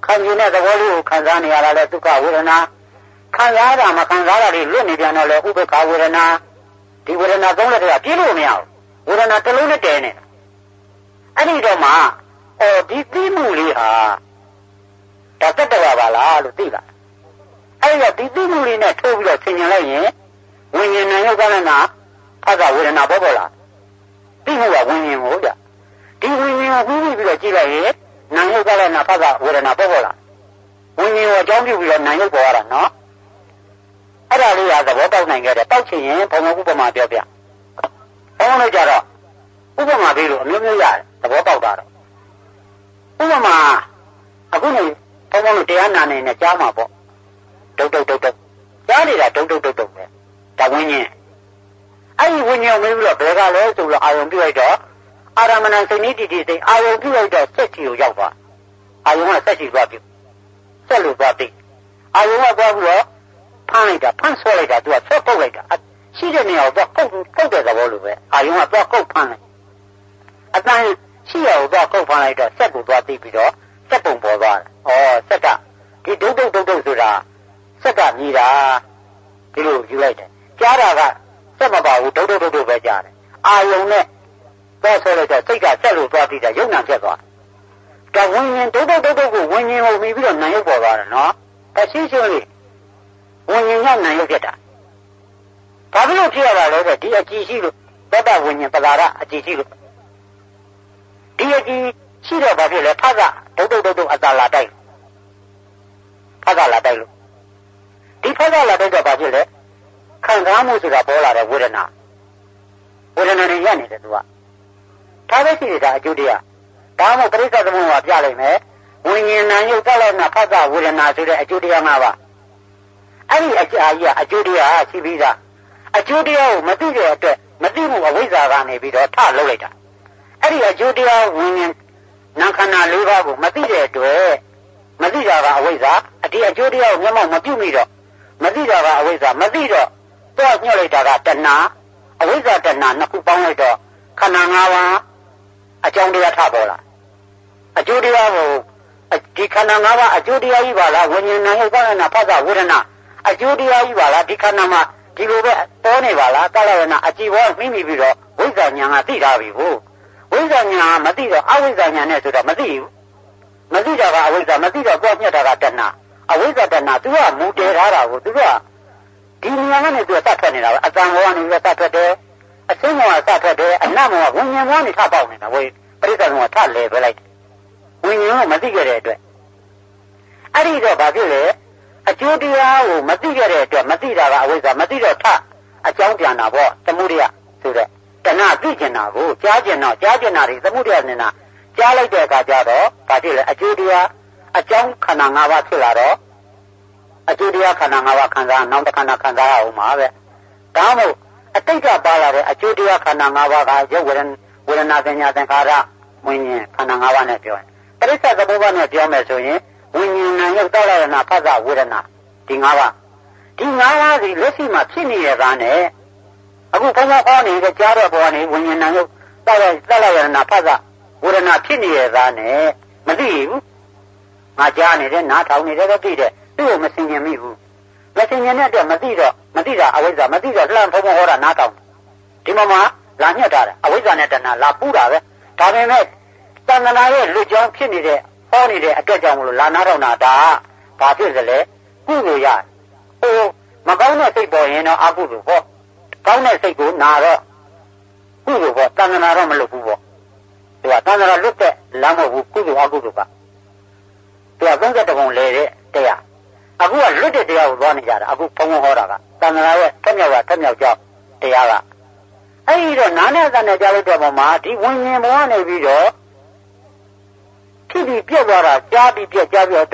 ခံယူတဲ့သဘောလေးကိုခံစားနေရတာလေဒုက္ခဝေဒနာခံစားတာမခံစားတာတွေလွတ်နေပြန်တော့လေဥပ္ပခာဝေဒနာဒီဝေဒနာသုံးလက်တည်းကပြေးလို့မရဘူးဝေဒနာတစ်လုံးနဲ့တည်းနေအဲ့ဒီတော့မှဒီသိမှုလေးဟာဒါတတ္တဝါပါလားလို့သိတာအဲ့ဒီတော့ဒီသိမှုလေးနဲ့ထိုးပြီးတော့ဆင်ញင်လိုက်ရင်ဝိညာဉ်နဲ့ရောက်တဲ့နာဖတ်တာဝေဒနာပေါ်လာသိမှုကဝိညာဉ်ကိုကြဒီဝိညာဉ်ကိုပြီးပြီးတော့ကြည့်လိုက်ရင်နာယုတ်ကလည်းနာဖတ်တာဝေဒနာပေါ်လာဝိညာဉ်ကိုအကြောင်းပြုပြီးတော့နာယုတ်ပေါ်ရတာနော်အဲ့ဒါလေးကသဘောပေါက်နိုင်ကြတယ်ပေါက်ချင်ရင်ဘုံဥပမာပြောပြဘုံလို့ကြတော့ဥပမာပြီးလို့အမျိုးမျိုးရတယ်သဘောပေါက်တာတော့ဥပမာအခုနေဘုံလို့တရားနာနေနဲ့ကြားမှာပေါ့ဒုတ်ကြားနေတာဒုတ်ပဲဒါဝိညာဉ်အဲ့ဒီဝိညာဉ်ကိုပြီးတော့ဘယ်ကလဲဆိုတော့အာယုံပြုလိုက်တော့အာရမဏစိတ်နိတိတိစိတ်အာယုံပြုလိုက်တော့စက်ချီကိုရောက်သွားအာယုံကစက်ချီသွားပြီစက်လို့သွားပြီအာယုံကသွားပြီးတော့ဖမ်းလိုက်တာဖမ်းဆွဲလိုက်တာသူကဆွဲပုတ်လိုက်တာရှိတဲ့နေရာကိုတော့ကုတ်တဲ့သဘောလိုပဲအာယုံကတော့ကုတ်ဖမ်းလိုက်အတန်းရှိရကိုတော့ကုတ်ဖမ်းလိုက်တော့စက်ကိုသွားသိပြီးတော့စက်ပုံပေါ်သွားတယ်စက်ကဒီဒုတ်ဆိုတာစက်ကမြည်တာဒီလိုယူလိုက်တယ်ကြားတာကစက်မပါဘူးဒုတ်ပဲကြားတယ်အာယုံနဲ့တော့ဆွဲလိုက်တော့စိတ်ကစက်လို့သွားသိတာယုံနာဖြစ်သွားဒါဝိညာဉ်ဒုတ်ကိုဝိညာဉ်ကိုမြည်ပြီးတော့နာယုတ်ပေါ်သွားတယ်နော်အရှင်းရှင်းလေးဝိညာဉ်ကနာယုတ်ဖြစ်တာဘာဖြစ်လို့ဖြစ်ရတာလဲဆိုဒီအကြည့်ရှိလို့သတ္တဝိညာဉ်ပဒါရအကြည့်ရှိလို့ဒီအကြည့်ရှိတော့ဘာဖြစ်လဲဖတ်ကဒုတ်အသာလာတိုက်ဖတ်ကလာတိုက်လို့ဒီဖတ်ကလာတိုက်တော့ဘာဖြစ်လဲခံစားမှုဆိုတာပေါ်လာတဲ့ဝေဒနာတွေရနေတယ်သူကဒါပဲရှိနေတာအကျိုးတရားဒါမှမဟုတ်ပရိစ္ဆေသမုပ္ပါပြလိုက်မယ်ဝိညာဉ်နာယုတ်ကလည်းနာဖတ်ကဝေဒနာဆိုတဲ့အကျိုးတရား၅ပါးအဲ့ဒီအကြာကြီးကအကျိုးတရားရှိပြီးသားအကျိုးတရားကိုမသိတဲ့အတွက်မသိမှုအဝိဇ္ဇာကနေပြီးတော့ထလုပ်လိုက်တာအဲ့ဒီအကျိုးတရားဝိညာဉ်နာခန္ဓာ၄ပါးကိုမသိတဲ့အတွက်မသိတာကအဝိဇ္ဇာဒီအကျိုးတရားကိုမျက်မှောက်မပြုမိတော့မသိတာကအဝိဇ္ဇာမသိတော့တော့ညှို့လိုက်တာကတဏှာအဝိဇ္ဇာတဏှာနှစ်ခုပေါင်းလိုက်တော့ခန္ဓာ၅ပါးအကြောင်းတရားထပေါ်လာအကျိုးတရားကိုဒီခန္ဓာ၅ပါးအကျိုးတရားကြီးပါလားဝိညာဉ်နာယုတ်ကလည်းနာဖတ်တာဝေဒနာအကျိုးတရားကြီးပါလားဒီခန္ဓာမှာဒီလိုပဲပေါ်နေပါလားကလဝနာအကြည့်ဘောမိမိပြီးတော့ဝိဇ္ဇာဉာဏ်ကသိတာပြီကိုဝိဇ္ဇာဉာဏ်ကမသိတော့အဝိဇ္ဇာဉာဏ်နဲ့ဆိုတော့မသိဘူးမသိတာကအဝိဇ္ဇာမသိတော့ကိုယ်ညှက်တာကတဏှာအဝိဇ္ဇာတဏှာသူကမူတည်ထားတာကိုသူကဒီဉာဏ်နဲ့သူကသတ်ထွက်နေတာပဲအတန်ဘောကနေပြီးသတ်ထွက်တယ်အစင်းဘောကသတ်ထွက်တယ်အနတ်ဘောကဝိညာဉ်ဘောကနေထပေါက်နေတာဝိပရိစ္ဆေဘောကထလဲပဲလိုက်ဝိညာဉ်ကမသိကြတဲ့အတွက်အဲ့ဒီတော့ဘာဖြစ်လဲအကျိုးတရားကိုမသိကြတဲ့အတွက်မသိတာကအဝိဇ္ဇာမသိတော့ထအကြောင်းပြန်တာပေါ့သမုဒယဆိုတဲ့တဏှာသိကျင်တာကိုကြားကျင်တာတွေသမုဒယနေတာကြားလိုက်တဲ့အခါကျတော့ဘာဖြစ်လဲအကျိုးတရားအကြောင်းခန္ဓာ၅ပါးဖြစ်လာတော့အကျိုးတရားခန္ဓာ၅ပါးခံစားနောက်တစ်ခန္ဓာခံစားရအောင်ပါပဲဒါမှမဟုတ်အတိတ်ကပါလာတဲ့အကျိုးတရားခန္ဓာ၅ပါးကရုပ်ဝေဒနာသင်ညာသင်္ခါရဝိညာဉ်ခန္ဓာ၅ပါးနဲ့ပြောရင်ပရိစ္ဆေသမုပ္ပါနဲ့ပြောမယ်ဆိုရင်ဝိညာဉ်နဲ့ရုပ်တောက်ရနာဖတ်တာဝေဒနာဒီ၅ပါးစီလက်ရှိမှာဖြစ်နေရတာနဲ့အခုဘုန်းတော်ဟောနေတဲ့ကြားတဲ့ဘောကနေဝိညာဉ်နဲ့ရုပ်တောက်ရနာဖတ်တာဝေဒနာဖြစ်နေရတာနဲ့မသိဘူးငါကြားနေတယ်နားထောင်နေတယ်တော့သိတယ်သူ့ကိုမစင်ញင်မိဘူးမစင်ញင်တဲ့အတွက်မသိတာအဝိဇ္ဇာမသိတော့လှမ်းဘုံဟောတာနားထောင်ဒီမှာလာညှက်တာအဝိဇ္ဇာနဲ့တဏှာလာပူးတာပဲဒါပေမဲ့တဏှာရဲ့လွတ်ကြောင်းဖြစ်နေတဲ့ဟောနေတဲ့အတွက်ကြောင့်မလို့လာနာထောင်တာဒါဘာဖြစ်စလဲကုသိုလ်ရမကောင်းတဲ့စိတ်ပေါ်ရင်တော့အကုသိုလ်ပေါ့ကောင်းတဲ့စိတ်ကိုနာတော့ကုသိုလ်ပေါ့တဏှာတော့မလွတ်ဘူးပေါ့သူကတဏှာလွတ်တဲ့လမ်းမဟုတ်ဘူးကုသိုလ်အကုသိုလ်ကသူက31ပုံလဲတဲ့တရားအခုကလွတ်တဲ့တရားကိုသွားနေကြတာအခုဘုံဟောတာကတဏှာရဲ့ထက်မြောက်ကြောင်းတရားကအဲ့ဒီတော့နာနဲ့အသံနဲ့ကြားလိုက်တဲ့ပုံမှာဒီဝိညာဉ်ဘောကနေပြီးတော့ဖြစ်ပြီးပြက်သွားတာကြားပြီးပြက်ဒုတ်ဆိုတာ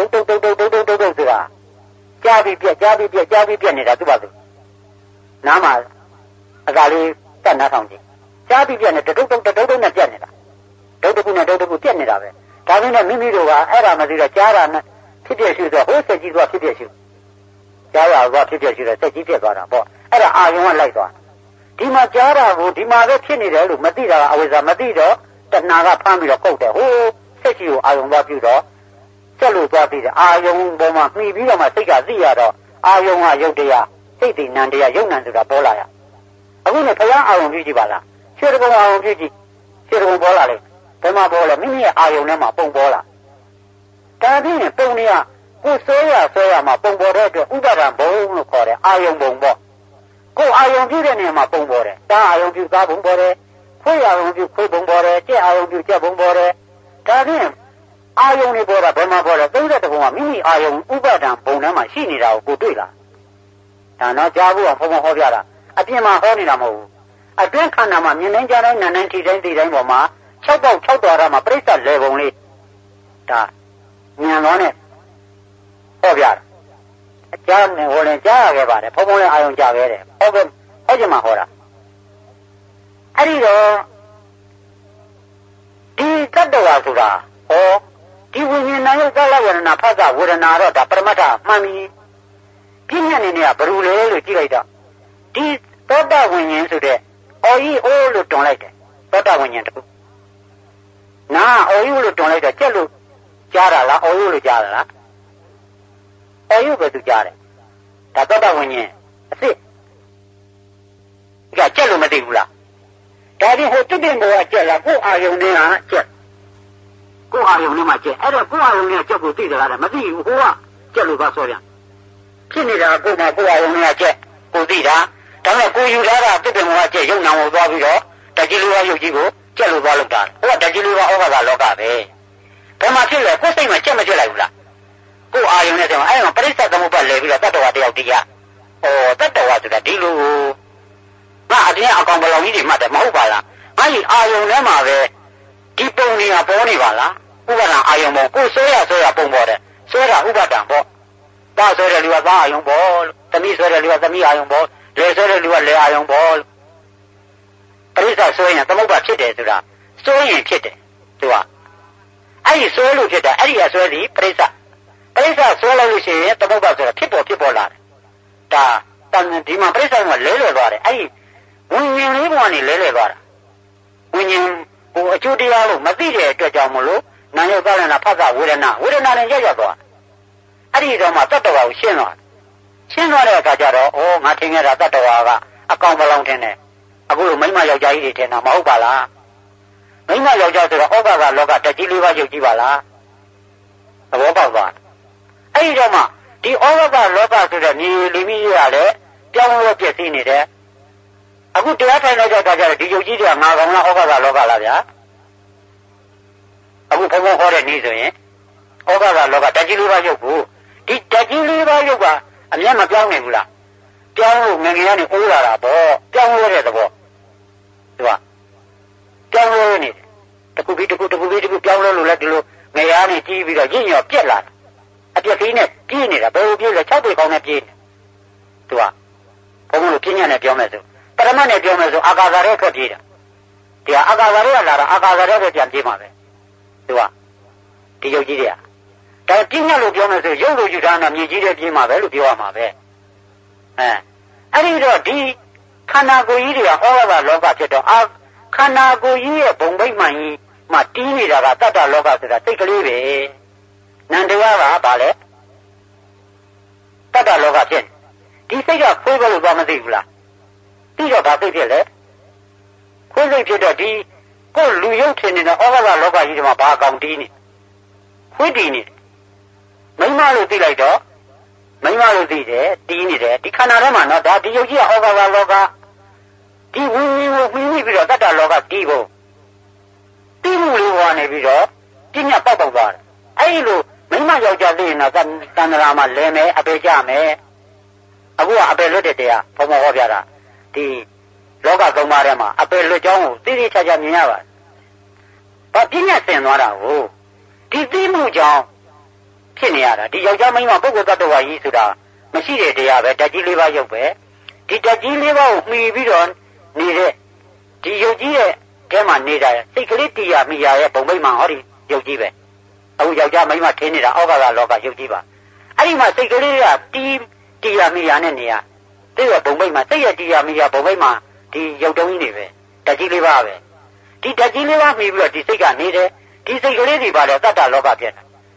ကြားပြီးပြက်နေတာသူ့ပါသူနားမှာအသာလေးတက်နားထောင်ကြည့်ကြားပြီးပြက်နေဒုတ်နဲ့ပြက်နေတာဒုတ်တစ်ခုနဲ့ဒုတ်တစ်ခုပြက်နေတာပဲဒါပေမဲ့မိမိတို့ကအဲ့ဒါမသိတော့ကြားတာနဲ့ဖြစ်ပြရှုဆိုဟိုးစက်ကြီးသွားဖြစ်ပြရှုကြားရတော့ဖြစ်ပြရှုတော့စက်ကြီးပြက်သွားတာပေါ့အဲ့ဒါအာယုံကလိုက်သွားဒီမှာကြားတာကိုဒီမှာပဲဖြစ်နေတယ်လို့မသိတာကအဝိဇ္ဇာမသိတော့တဏှာကဖမ်းပြီးတော့ကုတ်တယ်ဟိုးစက်ကြီးကိုအာယုံသွားပြုတော့ကျက်လို့သွားသိတယ်အာယုံပေါ်မှာမှီပြီးတော့မှစိတ်ကသိရတော့အာယုံကယုတ်တရားစိတ်တည်နံတရားယုတ်နံဆိုတာပေါ်လာရအခုနဲ့ဘုရားအာယုံပြုကြည့်ပါလားရွှေတကုံအာယုံပြုကြည့်ရွှေတကုံပေါ်လာလေဘယ်မှာပေါ်လဲမိမိရဲ့အာယုံထဲမှာပုံပေါ်လာဒါဖြင့်ပုံတွေကကိုယ်ဆွဲရမှာပုံပေါ်တဲ့အတွက်ဥပါဒံဘုံလို့ခေါ်တယ်အာယုံဘုံပေါ့ကိုယ်အာယုံပြုတဲ့နေရာမှာပုံပေါ်တယ်တာအာယုံပြုကားဘုံပေါ်တယ်ခွေးအာယုံပြုခွေးဘုံပေါ်တယ်ကြက်အာယုံပြုကြက်ဘုံပေါ်တယ်ဒါဖြင့်အာယုံတွေပေါ်တာဘယ်မှာပေါ်လဲ30ဘုံကမိမိအာယုံဥပါဒံဘုံထဲမှာရှိနေတာကိုတွေ့လားဒါတော့ကြားဖို့အောင်ဘုံဟောပြတာအပြင်မှာဟောနေတာမဟုတ်ဘူးအတွင်းခန္ဓာမှာမြင်နိုင်ကြတိုင်းနာနိုင်ထိတိုင်းသိတိုင်းပေါ်မှာ6ပေါက်6တော်ရမှာပြိဿလေပုံလေးဒါဉာဏ်တော်နဲ့ဟောပြတာအကျမ်းနဲ့ဟောရင်ကြားရခဲ့ပါတယ်ဘုံဘုံလည်းအာယုံကြားခဲ့တယ်ဟောချင်မှဟောတာအဲ့ဒီတော့ဒီတတ္တဝါဆိုတာဟောဒီဝိညာဉ်နာယုတ်သလဝရဏဖသဝေဒနာတော့ဒါပရမတ္ထမှန်ပြီပြည့်ညက်နေနေကဘယ်လိုလဲလို့ကြည့်လိုက်တော့ဒီသောတာဝိညာဉ်ဆိုတဲ့အော်ကြီးအိုးလို့တွန်လိုက်တယ်သောတာဝိညာဉ်တခုနာအော်ကြီးလို့တွန်လိုက်တော့ကြက်လို့ကြားတာလားအော်ကြီးလို့ကြားတာလားအော်ကြီးပဲသူကြားတယ်ဒါသောတာဝိညာဉ်အစ်စ်ကကြက်လို့မသိဘူးလားဒါပြင်ဟိုတုတ်တင်ဘောကကြက်လားကိုယ်အာယုံနဲ့ကကြက်ကိုယ်အာယုံနဲ့မှကြက်အဲ့တော့ကိုယ်အာယုံနဲ့ကြက်ကိုသိကြလားမသိဘူးဟိုကကြက်လို့ပါဆိုပြန်ဖြစ်နေတာကိုယ်မှာကိုယ်အာယုံနဲ့ကြက်ကိုသိတာဒါပေမဲ့ကိုယူထားတာတုတ်တင်ဘောကကြက်ရုံနာကိုသွားပြီးတော့တကြီးလေးပါရုပ်ကြီးကိုကြက်လို့သွားလောက်တာဟိုကတကြီးလေးပါဩဃာကလောကပဲဘယ်မှာဖြစ်လဲကိုယ်စိတ်မှာကြက်မဖြစ်လိုက်ဘူးလားကိုယ်အာယုံနဲ့ဆိုအဲ့မှာပရိစ္ဆေသမုပ္ပါလဲပြီးတော့တတ္တဝါတယောက်တရားတတ္တဝါဆိုတာဒီလိုငါအတင်းအကောင်ဘလောင်ကြီးတွေမှတ်တယ်မဟုတ်ပါလားငါကြီးအာယုံထဲမှာပဲဒီပုံနေကပေါ်နေပါလားဥပါဒံအာယုံပေါ်ကိုဆွဲရပုံပေါ်တယ်ဆွဲတာဥပါဒံပေါ့တာဆွဲတဲ့လူကသားအာယုံပေါ်သမီးဆွဲတဲ့လူကသမီးအာယုံပေါ်လေဆွဲတဲ့လူကလေအာယုံပေါ်ပရိစ္ဆေဆွဲရင်သမုပ္ပါဖြစ်တယ်ဆိုတာဆွဲရင်ဖြစ်တယ်သူကအဲ့ဒီဆွဲလို့ဖြစ်တာအဲ့ဒီအဆွဲစီပရိစ္ဆေဆွဲလိုက်လို့ရှိရင်သမုပ္ပါဆိုတာဖြစ်ပေါ်လာတယ်ဒါဒီမှာပရိစ္ဆေကလဲလွယ်သွားတယ်အဲ့ဒီဝိညာဉ်လေးပေါ်ကနေလဲသွားတာဝိညာဉ်ဟိုအကျိုးတရားလို့မသိတဲ့အတွက်ကြောင့်မလို့နာယုတ်သလနာဖသဝေဒနာနဲ့ရောက်သွားအဲ့ဒီတော့မှတတ္တဝါကိုရှင်းသွားတဲ့အခါကျတော့ငါထင်ရတာတတ္တဝါကအကောင်ပလောင်ထင်တယ်အခုလိုမိမယောက်ျားကြီးတွေထင်တာမဟုတ်ပါလားမိမယောက်ျားဆိုတော့ဩဃကလောကတကြီးလေးပါရုပ်ကြီးပါလားသဘောပေါက်သွားအဲ့ဒီတော့မှဒီဩဃကလောကဆိုတဲ့မြေလူကြီးရလည်းပြောင်းလဲပြည့်စည်နေတယ်အခုတရားထိုင်လိုက်တဲ့အခါကျတော့ဒီယုတ်ကြီးတွေကငါကောင်လားဩဃကလောကလားဗျာအခုဘုံဘုံဟောတဲ့နေ့ဆိုရင်ဩဃကလောကတကြီးလေးပါရုပ်ကိုဒီတကြီးလေးပါရုပ်ကအမျက်မပြောင်းနိုင်ဘူးလားပြောင်းလို့ငငယ်ကနေအိုးလာတာပေါ့ပြောင်းလဲတဲ့သဘောသူကပြောင်းလဲနေတယ်တခုပြီးတခုပြောင်းလဲလို့လည်းဒီလိုငရနဲ့ကြီးပြီးတော့ညညောပြက်လာတယ်အပြက်ကြီးနဲ့ပြေးနေတာဘယ်လိုပြေးလဲ6ပေကောင်းနဲ့ပြေးနေသူကဘုံလို့ပြင်းညံ့နဲ့ပြောမယ်ဆိုပရမတ်နဲ့ပြောမယ်ဆိုအာကာသရဲထွက်ပြေးတာဒီအာကာသရဲကလာတာအာကာသရဲပဲပြန်ပြေးမှာပဲသူကဒီရုပ်ကြီးတွေကဒါပြင်းညံ့လို့ပြောမယ်ဆိုရုပ်လိုယူထားတာမြေကြီးတွေပြေးမှာပဲလို့ပြောရမှာပဲအဲ့ဒီတော့ဒီခန္ဓာကိုယ်ကြီးတွေကဩဃလောကဖြစ်တော့ခန္ဓာကိုယ်ကြီးရဲ့ဘုံဗိမှန်ကြီးမှတီးနေတာကတတ္တလောကဆိုတာစိတ်ကလေးပဲနန္တရားကဘာလဲတတ္တလောကဖြစ်ဒီစိတ်ကခွေးဘယ်လိုသွားမသိဘူးလားသိတော့ဘာစိတ်ဖြစ်လဲခွေးစိတ်ဖြစ်တော့ဒီကိုလူရုပ်ထင်နေတဲ့ဩဃလောကကြီးတွေမှာဘာအကောင်တီးနေခွေးတီးနေမိမလို့သိလိုက်တော့မိမလို့သိတယ်တီးနေတယ်ဒီခန္ဓာထဲမှာနော်ဒါဒီယုတ်ကြီးကဩဃလောကဒီဝိညာဉ်ကိုပြီးပြီးတော့တတ္တလောကတီးဖို့တီးမှုလေးဟောနေပြီးတော့ပြညတ်ပေါက်သွားတယ်အဲ့လိုမိမယောက်ျားသိရင်တော့တဏ္ဍာမှာလဲမယ်အပေကြမယ်အခုကအပေလွတ်တဲ့တရားဘုံမောဟောပြတာဒီလောကသုံးပါးထဲမှာအပေလွတ်ကြောင်းကိုသိသိချာချာမြင်ရပါတယ်ဘာပြညတ်ဆင်သွားတာကိုဒီသိမှုကြောင့်ဖြစ်နေရတာဒီယောက်ျားမိန်းမပုဂ္ဂိုလ်တ attva ကြီးဆိုတာမရှိတဲ့တရားပဲဓာတ်ကြီးလေးပါးရုပ်ပဲဒီဓာတ်ကြီးလေးပါးကိုမှီပြီးတော့နေတဲ့ဒီယုတ်ကြီးရဲ့ထဲမှာနေတာစိတ်ကလေးတရားမိရာရဲ့ဘုံမိမှန်ဟောဒီယုတ်ကြီးပဲအခုယောက်ျားမိန်းမထင်းနေတာဩဃကလောကယုတ်ကြီးပါအဲ့ဒီမှာစိတ်ကလေးကတရားမိရာနဲ့နေရသိရဘုံမိမှန်စိတ်ရတရားမိရာဘုံမိမှန်ဒီယုတ်တုံးကြီးနေပဲဓာတ်ကြီးလေးပါးပဲဒီဓာတ်ကြီးလေးပါးမှီပြီးတော့ဒီစိတ်ကနေတယ်ဒီစိတ်ကလေးတွေပါလေတတ္တလောကဖြစ်တယ်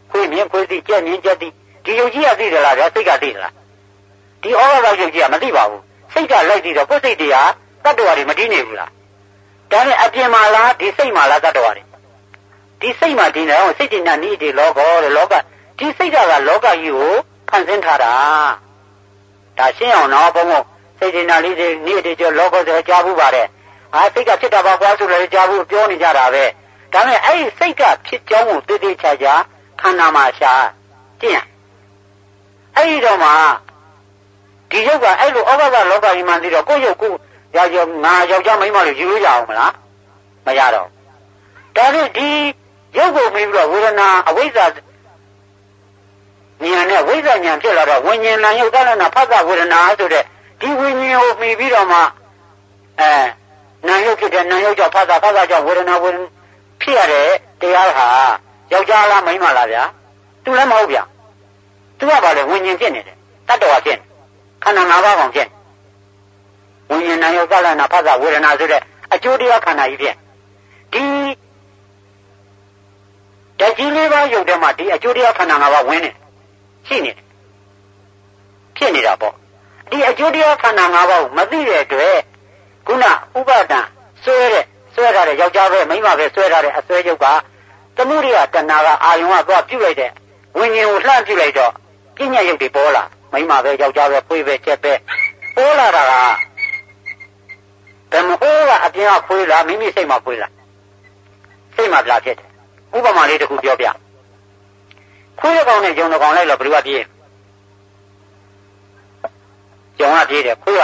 ခွေးမြင်ခွေးသိကြက်မြင်ကြက်သိဒီယုတ်ကြီးကသိတယ်လားဗျာစိတ်ကသိတယ်လားဒီဩဃကယုတ်ကြီးကမသိပါဘူးစိတ်ကလိုက်သိတော့ကိုယ်စိတ်တရားတတ္တဝါတွေမတည်နေဘူးလားဒါနဲ့အပြင်မှာလားဒီစိတ်မှာလားတတ္တဝါတွေဒီစိတ်မှာတည်နေအောင်စိတ်တည်နေဤဒီလောကောတဲ့လောကဒီစိတ်ကလောကကြီးကိုဖန်ဆင်းထားတာဒါရှင်းအောင်နော်ဘုံဘုံစိတ်တည်နေလေးတွေဤဒီကျော်လောကောဆိုကြားဘူးပါတယ်စိတ်ကဖြစ်တာပါကွာဆိုလည်းကြားဘူးပြောနေကြတာပဲဒါနဲ့အဲ့ဒီစိတ်ကဖြစ်ကြောင်းကိုတည်တည်ချာချာခန္ဓာမှာရှာကျင့်အဲ့ဒီတော့မှဒီရုပ်ကအဲ့လိုဩဃကလောကကြီးမှသိတော့ကိုယ့်ရုပ်ကိုငါယောက်ျားမိန်းမလို့ယူလို့ရအောင်မလားမရတော့ဒါနဲ့ဒီရုပ်ကိုမြင်ပြီးတော့ဝေဒနာအဝိဇ္ဇာဉာဏ်နဲ့ဝိဇ္ဇာဉာဏ်ဖြစ်လာတော့ဝိညာဉ်နာယုတ်တလနာဖသဝေဒနာဆိုတဲ့ဒီဝိညာဉ်ကိုမြင်ပြီးတော့မှနာယုတ်ဖြစ်တဲ့နာယုတ်ကြောင့်ဖသကြောင့်ဝေဒနာဖြစ်ရတဲ့တရားဟာယောက်ျားလားမိန်းမလားဗျာသူလည်းမဟုတ်ဗျာသူကဘာလဲဝိညာဉ်ဖြစ်နေတယ်တတ္တဝါဖြစ်နေခန္ဓာ၅ပါးကောင်ဖြစ်ဝိညာဉ်နာယုတ်တလနာဖသဝေဒနာဆိုတဲ့အကျိုးတရားခန္ဓာကြီးဖြစ်ဒီဓာတ်ကြီးလေးပါးယုတ်တဲ့မှာဒီအကျိုးတရားခန္ဓာ၅ပါးဝင်နေရှိနေတယ်ဖြစ်နေတာပေါ့ဒီအကျိုးတရားခန္ဓာ၅ပါးကိုမသိတဲ့အတွက်ခုနဥပါဒံဆွဲထားတဲ့ယောက်ျားပဲမိန်းမပဲဆွဲထားတဲ့အဆွဲယုတ်ကသမုဒိယတဏှာကအာယုံကသွားပြုတ်လိုက်တဲ့ဝိညာဉ်ကိုလှမ်းပြုတ်လိုက်တော့ပြဉ္ညာယုတ်တွေပေါ်လာမိန်းမပဲယောက်ျားပဲဖွေးပဲချက်ပဲပေါ်လာတာကဘယ်မဟုတ်ကအပြင်ကဖွေးလားမိမိစိတ်မှာဖွေးလားစိတ်မှာပြလာဖြစ်တယ်ဥပမာလေးတစ်ခုပြောပြခွေးကောင်နဲ့ဂျုံကောင်လိုက်တော့ဘယ်လိုပြေးဂျုံကပြေးတယ်ခွေးက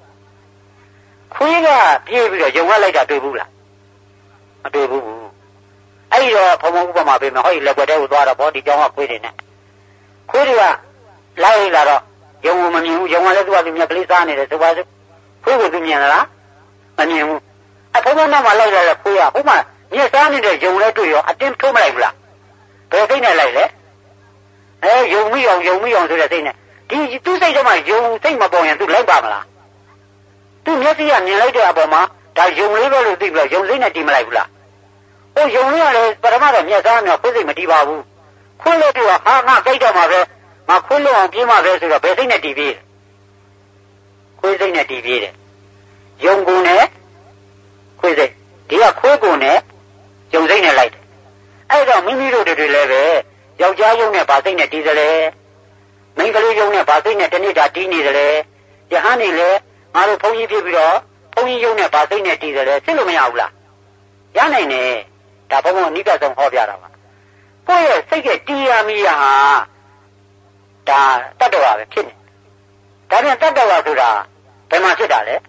ပြေးပြီးတော့ဂျုံကလိုက်တာတွေ့ဘူးလားမတွေ့ဘူးအဲ့ဒီတော့ဘုံဥပမာပေးမယ်ဟောဒီလက်ွက်တဲကိုသွားတော့ဗောဒီကြောင်ကခွေးတွေနဲ့ခွေးတွေကလိုက်လာတော့ဂျုံကမမြင်ဘူးဂျုံကလည်းသူ့အတူမြက်ကလေးစားနေတယ်ဆိုပါစို့ခွေးကိုသူမြင်လားမမြင်ဘူးအဘုံနောက်မှာလိုက်လာတဲ့ခွေးကဟိုမှာမြက်စားနေတဲ့ဂျုံလည်းတွေ့ရောအတင်းထိုးမလိုက်ဘူးလားဘယ်စိတ်နဲ့လိုက်လဲယုံမိအောင်ဆိုတဲ့စိတ်နဲ့ဒီသူ့စိတ်ထဲမှာယုံစိတ်မပေါ်ရင်သူလိုက်ပါမလားသူမျက်စိကမြင်လိုက်တဲ့အပေါ်မှာဒါယုံလေးပဲလို့သိပြီးတော့ယုံစိတ်နဲ့တည်မလိုက်ဘူးလားဟိုယုံလေးကလည်းပရမတော့မြက်စားနေတော့ခွေးစိတ်မတည်ပါဘူးခွေးလို့ပြောဟာငါကြိုက်တော့မှာပဲငါခွေးလို့အောင်ပြေးမှာပဲဆိုတော့ဘယ်စိတ်နဲ့တည်ပြေးခွေးစိတ်နဲ့တည်ပြေးတယ်ယုံကုန်နဲ့ခွေးစိတ်ဒီကခွေးကုန်နဲ့ယုံစိတ်နဲ့လိုက်တယ်အဲ့တော့မိမိတို့တွေလည်းပဲယောက်ျားယုံနဲ့ဗာစိတ်နဲ့တည်တယ်လေမိန်းကလေးယုံနဲ့ဗာစိတ်နဲ့တနေ့တာတည်နေတယ်လေယဟန်နေလေငါတို့ဘုန်းကြီးဖြစ်ပြီးတော့ဘုန်းကြီးယုံနဲ့ဗာစိတ်နဲ့တည်တယ်လေစစ်လို့မရဘူးလားရနိုင်တယ်ဒါဘုံဘုံအနိကဆုံးဟောပြတာပါကိုယ့်ရဲ့စိတ်ကတည်ရမိရဟာဒါတတ္တဝါပဲဖြစ်နေဒါပြန်တတ္တဝါဆိုတာဘယ်မှာဖြစ်တာလဲ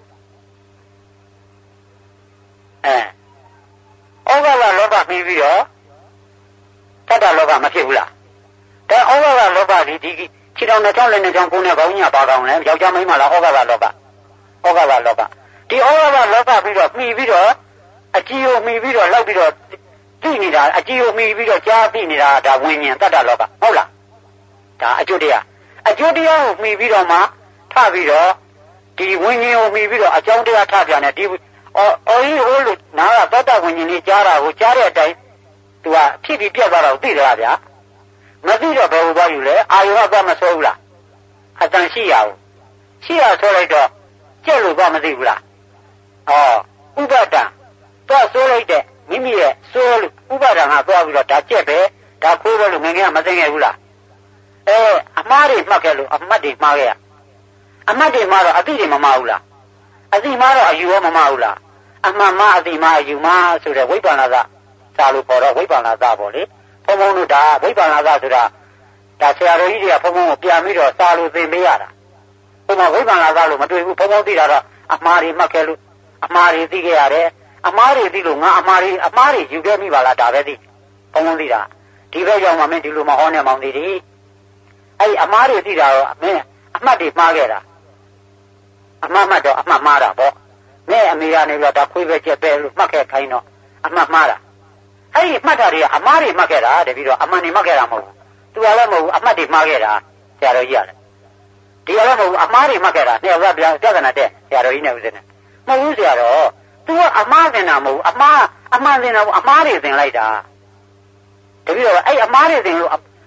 ဩဃကလောကပြီးပြီးတော့တတ္တလောကမဖြစ်ဘူးလားဒါဩဃကလောကဒီခြေတော်နဲ့ချောင်းလည်းနဲ့ချောင်းကိုယ်နဲ့ကောင်းညာပါကောင်းလဲယောက်ျားမိန်းမလားဩဃကလောကဒီဩဃကလောကပြီးတော့မှီပြီးတော့အကြည်ကိုမှီပြီးတော့လောက်ပြီးတော့သိနေတာအကြည်ကိုမှီပြီးတော့ကြားသိနေတာဒါဝိညာဉ်တတ္တလောကဟုတ်လားဒါအကျိုးတရားကိုမှီပြီးတော့မှထပြီးတော့ဒီဝိညာဉ်ကိုမှီပြီးတော့အကြောင်းတရားထပြန်တယ်ဒီအော်ကြီးဟိုလို့နားကတတ္တဝိညာဉ်ကြီးကြားတာကိုကြားတဲ့အတိုင်းသူကဖြစ်ပြီးပြတ်သွားတာကိုသိတယ်ဗျာမသိတော့ဘယ်လိုသွားယူလဲအာယုကသွားမဆွဲဘူးလားအတန်ရှိရအောင်ဆွဲလိုက်တော့ကြက်လို့သွားမသိဘူးလားဥပါဒံသွားဆွဲလိုက်တဲ့မိမိရဲ့ဆွဲလို့ဥပါဒံကသွားပြီးတော့ဒါကြက်ပဲဒါခိုးပဲလို့ငငယ်ကမသိငယ်ဘူးလားအမှားတွေမှတ်ခဲ့လို့အမှတ်တွေမှားခဲ့ရအမှတ်တွေမှားတော့အသိတွေမမှားဘူးလားအသိမှားတော့အယူရောမမှားဘူးလားအမှန်မှားအသိမှားအယူမှားဆိုတဲ့ဝိပ္ပန္နသစာလို့ခေါ်တော့ဝိပ္ပန္နသပေါ့လေဘုံဘုံတို့ဒါဝိပ္ပန္နသဆိုတာဒါဆရာတော်ကြီးတွေကဘုံဘုံကိုပြန်ပြီးတော့စာလို့သင်ပေးရတာဘုံဘုံဝိပ္ပန္နသလို့မတွေ့ဘူးဘုံဘုံသိတာတော့အမှားတွေမှတ်ခဲ့လို့အမှားတွေသိခဲ့ရတယ်အမှားတွေသိလို့ငါအမှားတွေယူခဲ့မိပါလားဒါပဲသိဘုံဘုံသိတာဒီဘက်ရောက်မှမင်းဒီလိုမဟောနဲ့မောင်သေးတယ်အဲ့ဒီအမှားတွေသိတာတော့မင်းအမှတ်တွေမှားခဲ့တာအမှတ်တော့အမှတ်မှားတာပေါ့မင်းအမေကနေပြီးတော့ဒါခွေးပဲချက်ပဲလို့မှတ်ခဲ့ခိုင်းတော့အမှတ်မှားတာအဲ့ဒီမှတ်တာတွေကအမှားတွေမှတ်ခဲ့တာတပြီးတော့အမှန်တွေမှတ်ခဲ့တာမဟုတ်ဘူးသူကလည်းမဟုတ်ဘူးအမှတ်တွေမှားခဲ့တာဆရာတော်ကြီးရတယ်ဒီကလည်းမဟုတ်ဘူးအမှားတွေမှတ်ခဲ့တာနှစ်ယောက်ကပြဿနာတက်ဆရာတော်ကြီးနဲ့ဦးစင်းနဲ့မဟုတ်ဘူးဆရာတော်သူကအမှားသင်တာမဟုတ်ဘူးအမှန်သင်တာအမှားတွေသင်လိုက်တာတပြီးတော့အဲ့အမှားတွေသင်လို့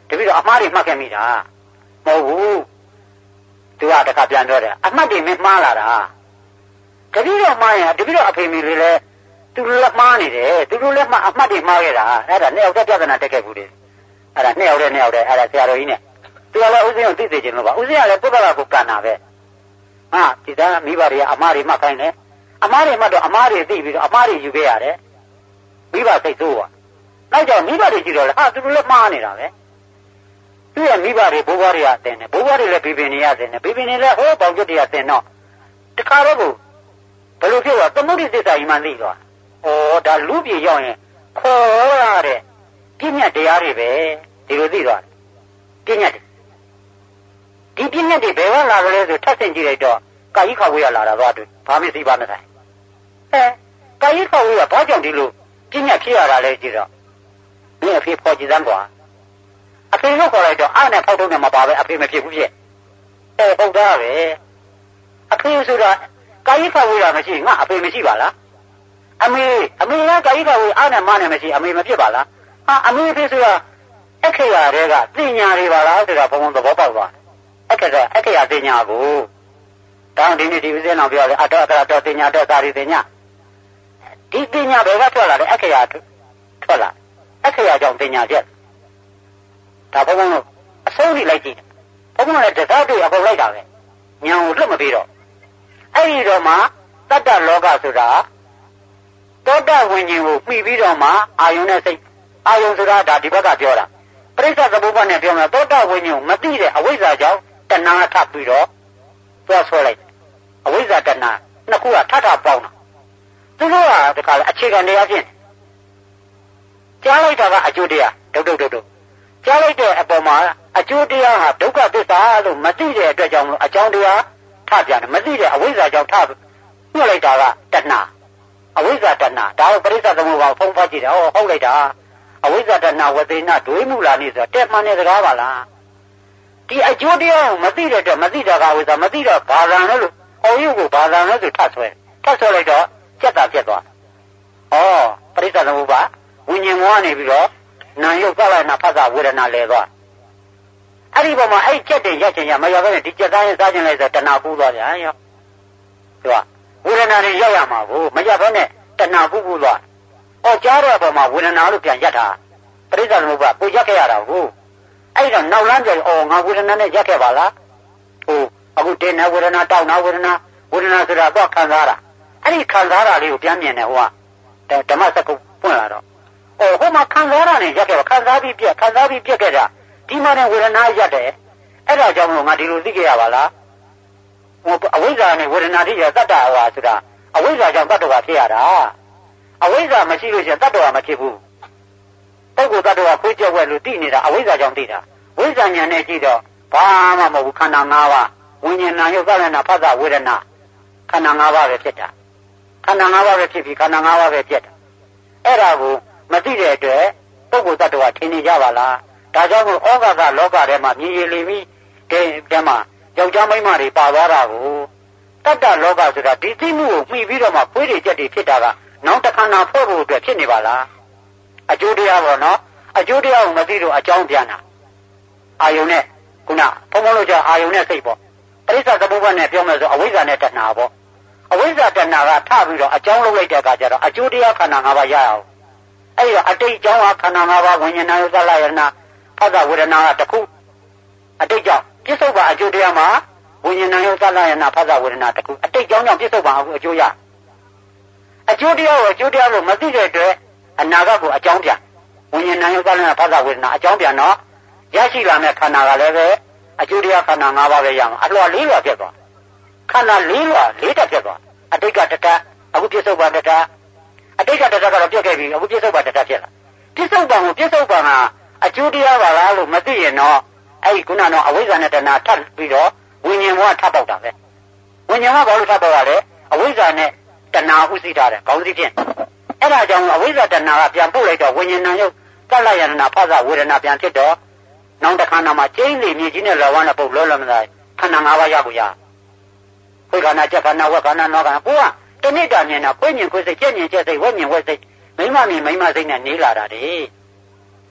တပည့်တော်အမှားတွေမှတ်ခဲ့မိတာမဟုတ်ဘူးသူကတခါပြန်ပြောတယ်အမှတ်တွေမမှားလာတာတပည့်တော်မှားရင်တပည့်တော်အဖေမိလေးလည်းသူလည်းမှားနေတယ်သူတို့လည်းအမှတ်တွေမှားခဲ့တာအဲ့ဒါနှစ်ယောက်တည်းပြဿနာတက်ခဲ့ဘူးလေအဲ့ဒါနှစ်ယောက်တည်းအဲ့ဒါဆရာတော်ကြီးနဲ့သူကလည်းဥစဉ်ကိုသိစေချင်လို့ပါဥစဉ်ကလည်းပုဂ္ဂလာကိုကန်တာပဲဟာဒီသားမိဘတွေကအမှားတွေမှတ်ခိုင်းတယ်အမှားတွေမှတ်တော့အမှားတွေသိပြီးတော့အမှားတွေယူခဲ့ရတယ်မိဘစိတ်ဆိုးပါနောက်ကြောင့်မိဘတွေကြည့်တော့လေဟာသူတို့လည်းမှားနေတာပဲသူရဲ့မိဘတွေဘိုးဘွားတွေကတင်တယ်ဘိုးဘွားတွေလည်းဘေဘင်နေရတင်တယ်ဘေဘင်နေလည်းဟိုးပေါင်ကျွတ်တွေကတင်တော့တခါတော့ကိုဘယ်လိုဖြစ်သွားသမုဒိသစ္စာကြီးမှသိသွားဩဒါလူပြေရောက်ရင်ခေါ်ရတဲ့ပြည့်ညတ်တရားတွေပဲဒီလိုသိသွားပြည့်ညတ်တွေဒီပြည့်ညတ်တွေဘယ်ကလာကြလဲဆိုထပ်ဆင့်ကြည့်လိုက်တော့ကာယိခဝေးရလာတာတော့ဘာမှသိပါမဆိုင်ကာယိခဝေးကဘာကြောင့်ဒီလိုပြည့်ညတ်ဖြစ်ရတာလဲကြည့်တော့မင်းအဖေဖော်ကြည့်စမ်းကွာအဖေလို့ခေါ်လိုက်တော့အားနဲ့ဖောက်ထုံးနဲ့မပါပဲအဖေမဖြစ်ဘူးဖြစ်ဟုတ်သားပဲအဖေဆိုတာကာယိခဝေးတာမရှိငါအဖေမရှိပါလားအမေကကာယိခဝေးအားနဲ့မနဲ့မရှိအမေမဖြစ်ပါလားဟာအမေဖေဆိုတာအခရာတွေကတင်ညာတွေပါလားဆိုတာဘုံဘုံသဘောပေါက်သွားအခရာတင်ညာကိုတောင်းဒီနေ့ဒီဥစဉ်အောင်ပြောတယ်အတော်အခရာတော်တင်ညာတော်သာရီတင်ညာဒီတင်ညာဘယ်ကထွက်လာလဲအခရာထွက်လာအခရာကြောင့်တင်ညာချက်ဒါဘုံဘုံတို့အဆုံးထိလိုက်ကြည့်ဘုံဘုံလည်းတစားတွေအကုန်လိုက်တာပဲညာကိုလွတ်မပြီးတော့အဲ့ဒီတော့မှတတ္တလောကဆိုတာတောတဝิญဉ်ကိုမှီပြီးတော့မှအာယုန်နဲ့စိတ်အာယုန်ဆိုတာဒါဒီဘက်ကပြောတာပရိစ္ဆေသမုပ္ပါဒ်နဲ့ပြောမှာတောတဝิญဉ်ကိုမသိတဲ့အဝိဇ္ဇာကြောင့်တဏှာထပ်ပြီးတော့သွားဆွဲလိုက်အဝိဇ္ဇာတဏှာနှစ်ခုကထထပေါင်းတာသူတို့ကတခါလေအခြေခံတရားဖြစ်ကြားလိုက်တာကအကျိုးတရားဒုတ်ကြားလိုက်တဲ့အပေါ်မှာအကျိုးတရားဟာဒုက္ခသစ္စာလို့မသိတဲ့အတွက်ကြောင့်အကြောင်းတရားထပြန်တယ်မသိတဲ့အဝိဇ္ဇာကြောင့်ထညှို့လိုက်တာကတဏှာအဝိဇ္ဇာတဏှာဒါကိုပရိစ္ဆေသမုပ္ပါဒ်ဖုံးဖတ်ကြည့်တယ်ဟုတ်လိုက်တာအဝိဇ္ဇာတဏှာဝသေနဒွေးမှုလာနေဆိုတော့တက်မှန်တဲ့စကားပါလားဒီအကျိုးတရားကိုမသိတဲ့အတွက်မသိတာကဝိဇ္ဇာမသိတော့ဘာသာလို့အော်ရုပ်ကိုဘာသာလို့ဆိုထဆွဲလိုက်တော့စက်တာပြတ်သွားပရိစ္ဆေသမုပ္ပါဒ်ဝိညာဉ်မောကနေပြီးတော့နာယုတ်ကလည်းနာဖတ်တာဝေဒနာလဲသွားအဲ့ဒီပေါ်မှာအဲ့ချက်တွေရက်ချင်ရမရဘဲနဲ့ဒီချက်သားရင်စားချင်လိုက်ဆိုတဏှာပူးသွားပြန်ရောသူကဝေဒနာတွေရောက်ရမှာကိုမရဘဲနဲ့တဏှာပူးသွားကြားတဲ့အပေါ်မှာဝေဒနာလို့ပြန်ရက်တာပရိစ္ဆေသမုပ္ပါဒ်ပူရက်ခဲ့ရတာကိုအဲ့တော့နောက်လမ်းပြန်ငါဝေဒနာနဲ့ရက်ခဲ့ပါလားအခုတင်းနေဝေဒနာတောက်နာဝေဒနာဆိုတာတော့ခံစားတာအဲ့ဒီခံစားတာလေးကိုပြန်မြင်တယ်ဟိုကဓမ္မစကုပွင့်လာတော့ဟိုမှာခံစားတာနဲ့ရက်ခဲ့ပါခံစားပြီးပြက်ခဲ့တာဒီမှာနဲ့ဝေဒနာရက်တယ်အဲ့ဒါကြောင့်မို့ငါဒီလိုသိခဲ့ရပါလားအဝိဇ္ဇာနဲ့ဝေဒနာတိရတတ္တဝါဆိုတာအဝိဇ္ဇာကြောင့်တတ္တဝါဖြစ်ရတာအဝိဇ္ဇာမရှိလို့ရှိရင်တတ္တဝါမဖြစ်ဘူးပုဂ္ဂိုလ်တတ္တဝါခွေးကြောက်ဝဲလို့သိနေတာအဝိဇ္ဇာကြောင့်သိတာဝိဇ္ဇာဉာဏ်နဲ့ကြည့်တော့ဘာမှမဟုတ်ဘူးခန္ဓာ၅ပါးဝိညာဏယုတ်ကလနာဖသဝေဒနာခန္ဓာ၅ပါးပဲဖြစ်တာခန္ဓာ၅ပါးပဲဖြစ်ပြီးခန္ဓာ၅ပါးပဲဖြစ်တာအဲ့ဒါကိုမသိတဲ့အတွက်ပုဂ္ဂိုလ်တ attva ထင်နေကြပါလားဒါကြောင့်မို့ဩဃကလောကထဲမှာမြည်ရည်လီပြီးတဲမှာယောက်ျားမိန်းမတွေပါသွားတာကိုတတ္တလောကဆိုတာဒီသိမှုကိုမှီပြီးတော့မှဖွေးတွေကြက်တွေဖြစ်တာကနောက်တစ်ခါနာဖွဲ့ဖို့အတွက်ဖြစ်နေပါလားအကျိုးတရားပေါ့နော်အကျိုးတရားကိုမသိတော့အကြောင်းပြန်တာအာယုန်နဲ့ခုနဘုံဘုံလို့ကြာအာယုန်နဲ့စိတ်ပေါ့ပရိစ္ဆေသမုပ္ပါဒ်နဲ့ပြောမယ်ဆိုအဝိဇ္ဇာနဲ့တဏှာပေါ့အဝိဇ္ဇာတဏှာကထပြီးတော့အကြောင်းလုပ်လိုက်တဲ့အခါကျတော့အကျိုးတရားခန္ဓာ၅ပါးရအောင်အဲ့တော့အတိတ်အကြောင်းဟာခန္ဓာ၅ပါးဝိညာဏယုတ်သလယနာဖသဝေဒနာကတစ်ခုအတိတ်ကြောင့်ပြစ္ဆုတ်ပါအကျိုးတရားမှာဝိညာဏယုတ်သလယနာဖသဝေဒနာတစ်ခုအတိတ်ကြောင့်ပြစ္ဆုတ်ပါအခုအကျိုးရအကျိုးတရားကိုအကျိုးတရားလို့မသိတဲ့အတွက်အနာဂတ်ကိုအကြောင်းပြန်ဝိညာဏယုတ်သလယနာဖသဝေဒနာအကြောင်းပြန်တော့ရရှိလာတဲ့ခန္ဓာကလည်းပဲအကျိုးတရားခန္ဓာ၅ပါးပဲရမှာအလွှာ၄လွှာပြတ်သွားခန္ဓာ၄လွှာ၄တက်ပြတ်သွားအတိတ်ကတတအခုပြစ္ဆုတ်ပါတတအတိတ်ကတတကတော့ပြတ်ခဲ့ပြီအခုပြစ္ဆုတ်ပါတတဖြစ်လာပြစ္ဆုတ်ပါကိုပြစ္ဆုတ်ပါကအကျိုးတရားပါလားလို့မသိရင်တော့အဲ့ဒီခုနကတော့အဝိဇ္ဇာနဲ့တဏှာထပ်ပြီးတော့ဝိညာဉ်ဘဝထပ်ပေါက်တာပဲဝိညာဉ်ဘဝဘာလို့ထပ်ပေါက်ရလဲအဝိဇ္ဇာနဲ့တဏှာဥသိထားတယ်ခေါင်းစည်းဖြင့်အဲ့ဒါကြောင့်အဝိဇ္ဇာတဏှာကပြန်ပုတ်လိုက်တော့ဝိညာဉ်ယုတ်သလယနာဖသဝေဒနာပြန်ဖြစ်တော့နောက်တစ်ခါနာမှာကျင်းလေမြေကြီးနဲ့လောဘနဲ့ပုတ်လောမသားခန္ဓာ၅ပါးရကိုရခွေခန္ဓာချက်ခန္ဓာဝက်ခန္ဓာနောခန္ဓာကိုကတဏိတာမြင်တာခွေမြင်ခွေစိတ်ကျက်မြင်ကျက်စိတ်ဝက်မြင်ဝက်စိတ်မိမမြင်မိမစိတ်နဲ့နေလာတာတည်း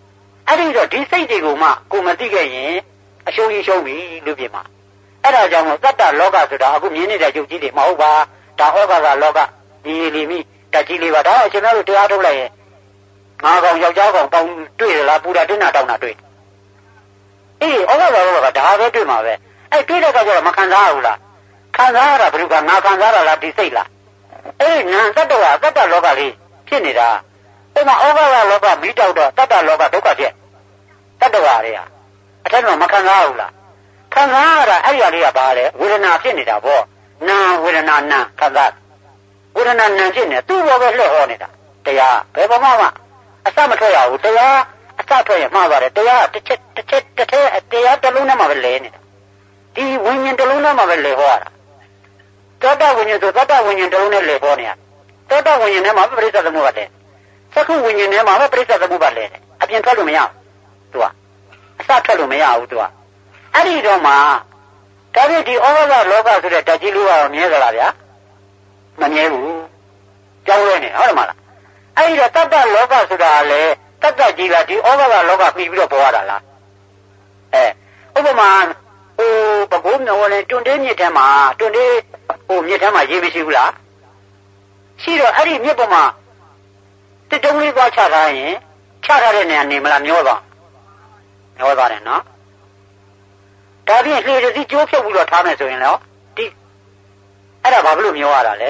အဲ့ဒီတော့ဒီစိတ်တွေကိုမှကိုမသိခဲ့ရင်အရှုံးကြီးရှုံးပြီလို့ပြင်မှာအဲ့ဒါကြောင့်မို့တတ္တလောကဆိုတာအခုမြင်နေတဲ့ယုတ်ကြီးတွေမဟုတ်ပါဒါဩဃကလောကဒီလီမိတကြီးလေးပါဒါအရှင်များတို့တရားထုတ်လိုက်ရင်ငါကောင်ယောက်ျားကောင်ပေါင်းတွေ့ရလားပူတာတင်းတာတောင်းတာတွေ့အေးဩဃကလောကဒါပဲတွေ့မှာပဲအဲ့တွေ့တဲ့အခါကျတော့မခံစားဘူးလားခံစားရတာဘယ်လိုကငါခံစားရလားဒီစိတ်လားအဲ့ဒီနာတတ္တဝါတတ္တလောကလေးဖြစ်နေတာအဲ့မှာဩဃကလောကမိတောက်တော့တတ္တလောကဒုက္ခဖြစ်တတ္တဝါတွေဟာအထက်တော့မခံစားဘူးလားခံစားရတာအဲ့ဒီအလေးကဘာလဲဝေဒနာဖြစ်နေတာပေါ့နာဝေဒနာနာခံစားဝေဒနာနာဖြစ်နေသူ့ဘောပဲလှည့်ဟောနေတာတရားဘယ်ဘမှအစမထွက်ရဘူးတရားအစထွက်ရင်မှားပါတယ်တရားတစ်ချက်တရားတစ်လုံးနဲ့မှပဲလဲနေတာဒီဝိညာဉ်တစ်လုံးနဲ့မှပဲလဲဟောရတာသောတာဝိညာဉ်ဆိုသောတာဝိညာဉ်တစ်လုံးနဲ့လဲဟောနေရသောတာဝိညာဉ်ထဲမှာပရိစ္ဆေသမုပ္ပါဒ်တယ်သက္ခုဝိညာဉ်ထဲမှာပရိစ္ဆေသမုပ္ပါဒ်လဲတယ်အပြင်ထွက်လို့မရဘူးသူကအစထွက်လို့မရဘူးသူကအဲ့ဒီတော့မှဒါပြည့်ဒီဩဃကလောကဆိုတဲ့ဓာတ်ကြီးလို့ကတော့မြဲသလားဗျာမမြဲဘူးကြောင်းလဲနေဟုတ်တယ်မလားအဲ့ဒီတော့တတ္တလောကဆိုတာလေတတ္တကြီးကဒီဩဃကလောကပြီးပြီးတော့ပေါ်ရတာလားဥပမာပကုံးမျိုးနဲ့တွန်တေးမြစ်ထဲမှာတွန်တေးမြစ်ထဲမှာရေမရှိဘူးလားရှိတော့အဲ့ဒီမြစ်ပေါ်မှာတစ်တုံးလေးသွားချထားရင်ချထားတဲ့နေရာနေမလားမျောသွားတယ်နော်ဒါဖြင့်လှေတစီကျိုးဖြုတ်ပြီးတော့ထားမယ်ဆိုရင်တော့ဒီအဲ့ဒါဘာဖြစ်လို့မျောရတာလဲ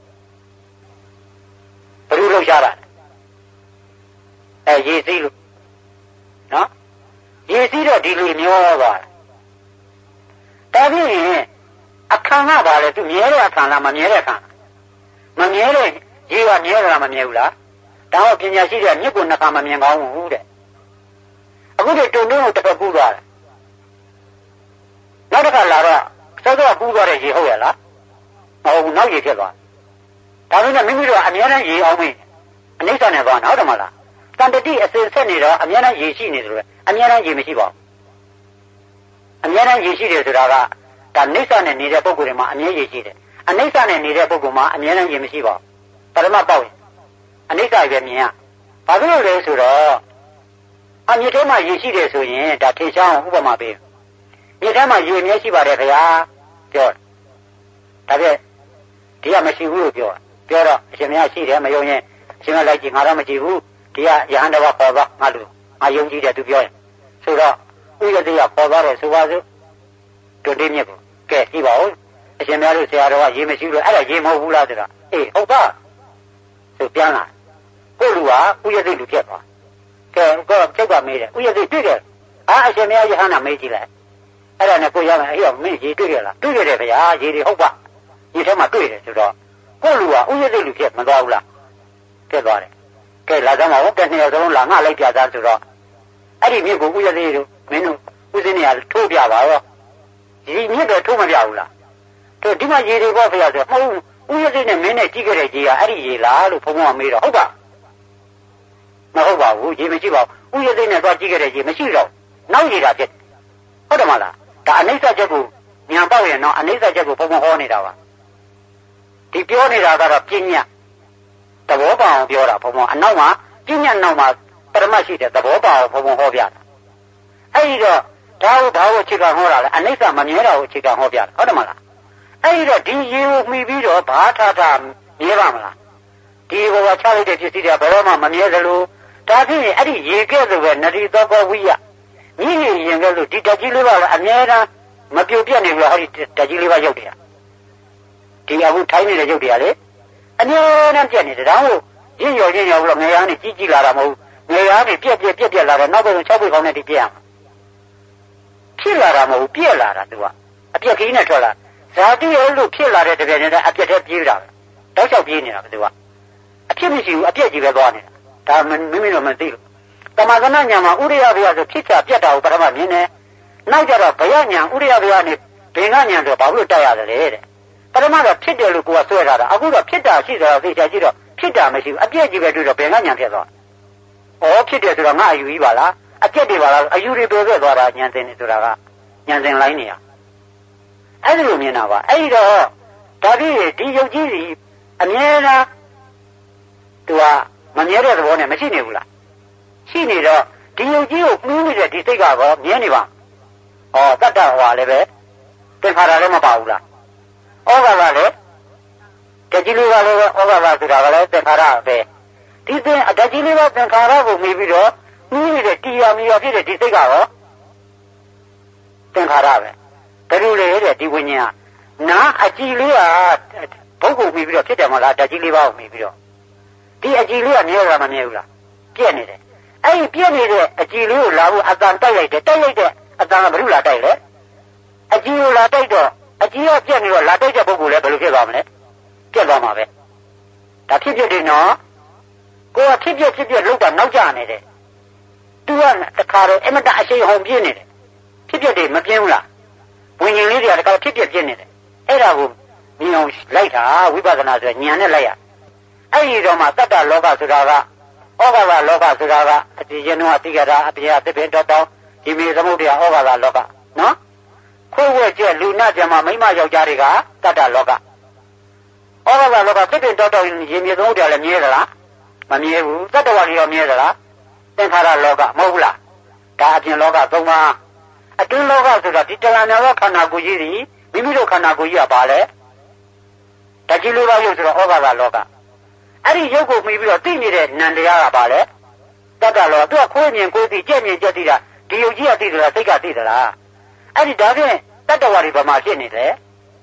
ဘယ်လိုလုပ်ရတာလဲရေစီးလို့နော်ရေစီးတော့ဒီလိုမျောသွားတာဒါဖြင့်အခါကဘာလဲသူမြဲတဲ့အခါလားမမြဲတဲ့အခါမမြဲတဲ့ရေကမြဲတာမမြဲဘူးလားဒါတော့ပညာရှိတဲ့မြစ်ကိုနှစ်ခါမမြင်ကောင်းဘူးတဲ့အခုဒီတုံတုံးကိုတစ်ပတ်ကူးသွားတယ်နောက်တစ်ခါလာတော့စောစောကူးသွားတဲ့ရေဟုတ်ရလားမဟုတ်ဘူးနောက်ရေဖြစ်သွားဒါပေမဲ့မိမိတို့ကအများနဲ့ရေအောင်မေးအနိစ္စနဲ့သွားတာဟုတ်တယ်မလားတန်တတိအစဉ်ဆက်နေတော့အများနဲ့ရေရှိနေတယ်လို့အများနဲ့ရေမရှိပါဘူးအများနဲ့ရေရှိတယ်ဆိုတာကဒါနိစ္စနဲ့နေတဲ့ပုဂ္ဂိုလ်တွေမှာအမြဲရေရှိတယ်အနိစ္စနဲ့နေတဲ့ပုဂ္ဂိုလ်မှာအမြဲတမ်းရေမရှိပါဘူးပရမတ်ပေါ့ရင်အနိစ္စပဲမြင်ရဘာဖြစ်လို့လဲဆိုတော့အမြစ်ထဲမှာရေရှိတယ်ဆိုရင်ဒါထေချောင်းဥပမာပေးမြစ်ထဲမှာရေအမြဲရှိပါတယ်ခင်ဗျာပြောဒါပြည့်ဒီကမရှိဘူးလို့ပြောတော့အရှင်မရှိတယ်မယုံရင်အရှင်ကလိုက်ကြည့်ငါတော့မကြည့်ဘူးဒီကယဟန်တော်ကပေါ်သွားငါယုံကြည်တယ်သူပြောရင်ဆိုတော့ဥရတိကပေါ်သွားတယ်ဆိုပါစို့တို့ဒီမြစ်ကိုကဲကြည့်ပါဦးအရှင်များတို့ဆရာတော်ကရေမရှိလို့အဲ့ဒါရေမဟုတ်ဘူးလားဆိုတာအေးဟုတ်ပါဆိုပြန်လာကိုလူကဥရတိလူဖြစ်သွားကဲကိုကျုပ်ကမေးတယ်ဥရတိတွေ့တယ်အရှင်များယဟန်ကမေးကြည့်လိုက်အဲ့ဒါနဲ့ကိုရမယ်အေးမင်းရေတွေ့ကြလားတွေ့ကြတယ်ဗျာရေတွေဟုတ်ပါရေထဲမှာတွေ့တယ်ဆိုတော့ကိုလူကဥရတိလူဖြစ်မသွားဘူးလားဖြစ်သွားတယ်ကဲလာကြမှာဟုတ်ကဲနှစ်ယောက်စလုံးလာငါလိုက်ပြသားဆိုတော့အဲ့ဒီမြစ်ကိုဥရတိတို့မင်းတို့ဦးစင်းနေရထိုးပြပါရောဒီမြစ်တော့ထိုးမပြဘူးလားတို့ဒီမှာရေတွေပေါ့ဖေရဆိုမဟုတ်ဥရတိနဲ့မင်းနဲ့ကြည့်ခဲ့တဲ့ရေကအဲ့ဒီရေလားလို့ဘုံဘုံကမေးတော့ဟုတ်ပါမဟုတ်ပါဘူးရေမရှိပါဘူးဥရတိနဲ့သွားကြည့်ခဲ့တဲ့ရေမရှိတော့နောက်ရေတာဖြစ်ဟုတ်တယ်မလားဒါအနိစ္စချက်ကိုညာပေါက်ရင်တော့အနိစ္စချက်ကိုဘုံဘုံဟောနေတာပါဒီပြောနေတာကတော့ပညာသဘောပေါအောင်ပြောတာဘုံဘုံအနောက်မှာပညာနောက်မှာပရမရှိတဲ့သဘောပေါအောင်ဘုံဘုံဟောပြတာအဲ့ဒီတော့ဒါကိုအခြေခံဟောတာလေအနိစ္စမမြဲတာကိုအခြေခံဟောပြတာဟုတ်တယ်မလားအဲ့ဒီတော့ဒီရေကိုမှီပြီးတော့ဘာထမြဲပါမလားဒီဘောကချလိုက်တဲ့ပစ္စည်းတွေကဘယ်တော့မှမမြဲသလိုဒါဖြစ်ရင်အဲ့ဒီရေကဲ့သို့ပဲနတိသောကဝိယမြည်ရင်ကဲ့သို့ဒီတကြီးလေးပါလည်းအမြဲတမ်းမပြုတ်ပြတ်နေဘူးဟောဒီတကြီးလေးပါရုပ်တယ်ဒီအခုထိုင်းနေတဲ့ရုပ်တွေကလေအမြဲတမ်းပြတ်နေတယ်ဒါမို့ရင့်ရော်လို့ငယ်ရမ်းနေကြီးလာတာမဟုတ်ငယ်ရမ်းနေပြက်လာတော့နောက်ပိုင်း6ပိတ်ခေါင်းနဲ့ဒီပြက်ရမှာဖြစ်လာတာမဟုတ်ပြက်လာတာသူကအပြက်ကြီးနဲ့ထွက်လာဇာတိရဲ့လို့ဖြစ်လာတဲ့တပြက်နဲ့အပြက်ထဲပြေးတာပဲတောက်လျှောက်ပြေးနေတာပဲသူကအဖြစ်မရှိဘူးအပြက်ကြီးပဲသွားနေတာဒါမိမိတော့မသိလို့တမဂဏညာမှာဥရိယဘုရားဆိုဖြစ်ချပြတ်တာကိုပထမမြင်တယ်နောက်ကြတော့ဘယညာဥရိယဘုရားနဲ့ဘင်္ဂညာဆိုဘာလို့တက်ရတယ်လဲတဲ့ပထမတော့ဖြစ်တယ်လို့ကိုကဆွဲထားတာအခုတော့ဖြစ်တာရှိတော့သိချာကြည့်တော့ဖြစ်တာမရှိဘူးအပြက်ကြီးပဲတွေ့တော့ဘင်္ဂညာဖြစ်သွားဩဖြစ်တယ်ဆိုတော့ငါအယူကြီးပါလားအပြက်တွေပါလားအယူတွေပဲသွားတာဉာဏ်သင်နေဆိုတာကဉာဏ်သင်လိုင်းနေရအဲ့ဒီလိုမြင်တာပါအဲ့ဒီတော့ဒါပြီးဒီယုတ်ကြီးစီအမြဲတမ်းသူကမမြဲတဲ့သဘောနဲ့မရှိနေဘူးလားရှိနေတော့ဒီယုတ်ကြီးကိုမှုနေတဲ့ဒီစိတ်ကတော့မြင်နေပါဩတတ္တဟွာလည်းပဲသင်္ခါရလည်းမပါဘူးလားဩဃကလည်းဓာတ်ကြီးလေးပါလည်းပဲဩဃကဆိုတာကလည်းသင်္ခါရပဲဒီသင်ဓာတ်ကြီးလေးပါသင်္ခါရကိုမြည်ပြီးတော့မှုနေတဲ့တရားမီယာဖြစ်တဲ့ဒီစိတ်ကတော့သင်္ခါရပဲဘယ်လိုလဲတဲ့ဒီဝိညာဉ်ကနာအကြည်လေးကဘုတ်ကိုမြည်ပြီးတော့ဖြစ်တယ်မလားဓာတ်ကြီးလေးပါကိုမြည်ပြီးတော့ဒီအကြည်လေးကမြဲတာမမြဲဘူးလားပြက်နေတယ်အဲ့ဒီပြက်နေတဲ့အကြည်လေးကိုလာဖို့အတန်တိုက်လိုက်တယ်တိုက်လိုက်တဲ့အတန်ကဘယ်လိုလာတိုက်လဲအကြည်ကိုလာတိုက်တော့အကြည်ကပြက်နေတော့လာတိုက်တဲ့ပုဂ္ဂိုလ်လည်းဘယ်လိုဖြစ်သွားမလဲပြက်သွားမှာပဲဒါဖြစ်ဖြစ်တယ်နော်ကိုကဖြစ်ဖြစ်လောက်တာနောက်ကျနေတယ်သူကတခါတော့အမတအရှိန်ဟုန်ပြင်းနေတယ်ဖြစ်ဖြစ်တယ်မပြင်းဘူးလားဝိညာဉ်လေးတွေကတခါဖြစ်ပြင်းနေတယ်အဲ့ဒါကိုမြင်အောင်လိုက်တာဝိပဿနာဆိုဉာဏ်နဲ့လိုက်ရအဲ့ဒီတော့မှတတ္တလောကဆိုတာကဩဃကလောကဆိုတာကအတိယနောအတိကတာအပြာသစ်ပင်တော်တောင်းဒီမေသမုဒ္ဒရာဩဃကလောကနော်ခွေးဝဲကျက်လူနာကျမမိမယောက်ျားတွေကတတ္တလောကဩဃကလောကသစ်ပင်တော်တောင်းရေမြေသမုဒ္ဒရာလည်းမြဲသလားမမြဲဘူးတတ္တဝါကြီးရောမြဲသလားသင်္ခါရလောကမဟုတ်ဘူးလားဒါအပြင်လောကသုံးပါအတွင်းလောကဆိုတာဒီတဏှာများသောခန္ဓာကိုယ်ကြီးဒီမိမိတို့ခန္ဓာကိုယ်ကြီးကပါလဲဓာတ်ကြီးလေးပါးရုပ်ဆိုတော့ဩဃကလောကအဲ့ဒီရုပ်ကိုမှီပြီးတော့သိနေတဲ့နံတရားကပါလေတတ္တလောသူကခွေးမြင်ကိုယ်သိကြက်မြင်ကြက်သိတာဒီရုပ်ကြီးကသိသလားစိတ်ကသိသလားအဲ့ဒီဒါဖြင့်တတ္တဝါတွေဘာမှဖြစ်နေတယ်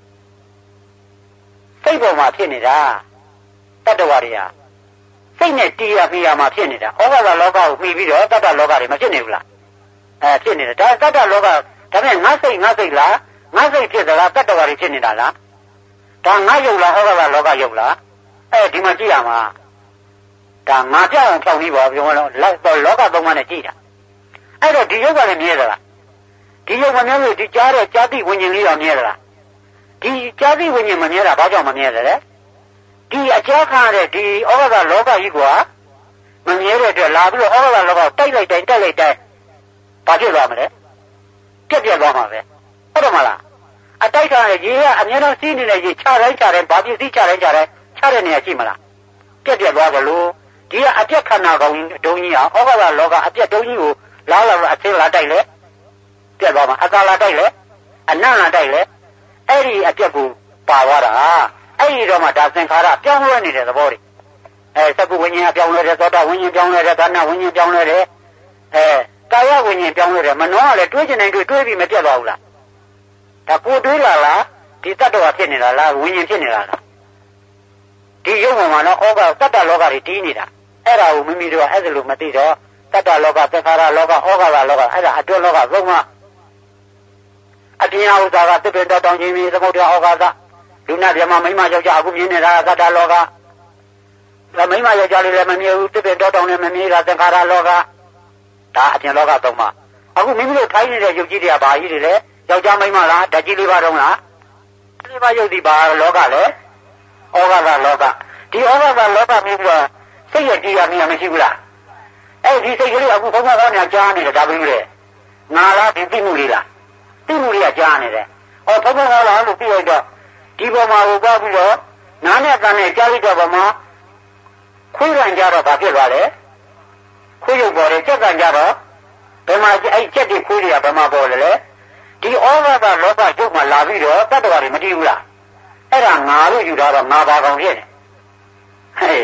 စိတ်ပေါ်မှာဖြစ်နေတာတတ္တဝါတွေဟာစိတ်နဲ့တရားပြရမှာဖြစ်နေတာဩဃကလောကကိုမှီပြီးတော့တတ္တလောကတွေမဖြစ်နေဘူးလားဖြစ်နေတယ်ဒါတတ္တလောကဒါဖြင့်ငါစိတ်လားငါစိတ်ဖြစ်သလားတတ္တဝါတွေဖြစ်နေတာလားဒါငါယုတ်လားဩဃကလောကယုတ်လားဒီမှာကြည့်ရမှာဒါငါပြအောင်ဖြောင်းပြီးပါပြောလို့လောကသုံးပါးနဲ့ကြည့်တာအဲ့တော့ဒီယုတ်ကလည်းမြဲသလားဒီယုတ်မမြဲလို့ဒီကြားတဲ့ကြာတိဝိညာဉ်လေးတော့မြဲသလားဒီကြာတိဝိညာဉ်မမြဲတာဘာကြောင့်မမြဲလဲဒီအကြားခါတဲ့ဒီဩဃကလောကကြီးကမမြဲတဲ့အတွက်လာပြီးတော့ဩဃကလောကတိုက်လိုက်တိုင်းဘာဖြစ်သွားမလဲပြက်သွားမှာပဲဟုတ်တယ်မလားအတိုက်ခါတဲ့ရေကအမြဲတမ်းစီးနေတဲ့ရေခြားတိုင်းဘာပစ္စည်းခြားတိုင်းခြားတဲ့နေရာရှိမလားပြက်သွားကြလို့ဒီကအပြက်ခန္ဓာကောင်းဒုံကြီးဟာဩဃကလောကအပြက်ဒုံကြီးကိုလာအဆင်းလာတိုက်လေပြက်သွားမှာအကာလာတိုက်လေအနံ့လာတိုက်လေအဲ့ဒီအပြက်ကိုပါသွားတာအဲ့ဒီတော့မှဒါသင်္ခါရပြောင်းလဲနေတဲ့သဘောတွေသက္ကုဝိညာဉ်ပြောင်းလဲတယ်သောတာဝိညာဉ်ပြောင်းလဲတယ်ကာဏဝိညာဉ်ပြောင်းလဲတယ်ကာယဝိညာဉ်ပြောင်းလဲတယ်မနှောကလည်းတွေးချင်တိုင်းတွေးပြီးမပြတ်သွားဘူးလားဒါကိုတွေးလာလားဒီတတ္တဝါဖြစ်နေတာလားဝိညာဉ်ဖြစ်နေတာလားဒီရုပ်ပေါ်မှာတော့ဩဃတတ္တလောကတွေတီးနေတာအဲ့ဒါကိုမိမိတို့ကအဲ့ဒါလိုမသိတော့တတ္တလောကသက္ခါရလောကဩဃကလောကအဲ့ဒါအတွင်းလောကသုံးပါအပြင်ဥစ္စာကသစ်ပင်တောင်းခြင်းမြေသမုဒ္ဒရာဩဃကလူနာပြမမိမယောက်ျားအခုမြင်နေတာတတ္တလောကမိမယောက်ျားလေးလည်းမမြင်ဘူးသစ်ပင်တောင်းလည်းမမြင်တာသက္ခါရလောကဒါအပြင်လောကသုံးပါအခုမိမိတို့ထိုင်းနေတဲ့ရုပ်ကြီးတွေကဘာကြီးတွေလဲယောက်ျားမိမလားဓာတ်ကြီးလေးပါတော့လားလေးပါရုပ်ဒီဘာလောကလဲဩဃကလောကဒီဩဃကလောကမျိုးပြီးတော့စိတ်ရတရားမြင်မရှိဘူးလားအဲ့ဒီစိတ်ကလေးအခုဘုန်းဘုန်းကကြားနေတယ်ဒါပဲလို့လေငါလားဒီသိမှုလေးလားသိမှုလေးကကြားနေတယ်ဘုန်းဘုန်းကလားလို့ပြောတော့ဒီပေါ်မှာဟိုပါပြီးတော့နားနဲ့တန်းနဲ့ကြားလိုက်တော့ပေါ်မှာခွေးရံကြတော့ဘာဖြစ်သွားလဲခွေးရုပ်ပေါ်တယ်ကြက်ကံကြတော့ဘယ်မှာအဲ့ကြက်တွေခွေးတွေကဘယ်မှာပေါ်လဲဒီဩဃကလောကကျုပ်မှာလာပြီးတော့တတ္တဝါတွေမတည်ဘူးလားအဲ့ဒါငါလို့ယူထားတော့ငါဘာကောင်ဖြစ်နေ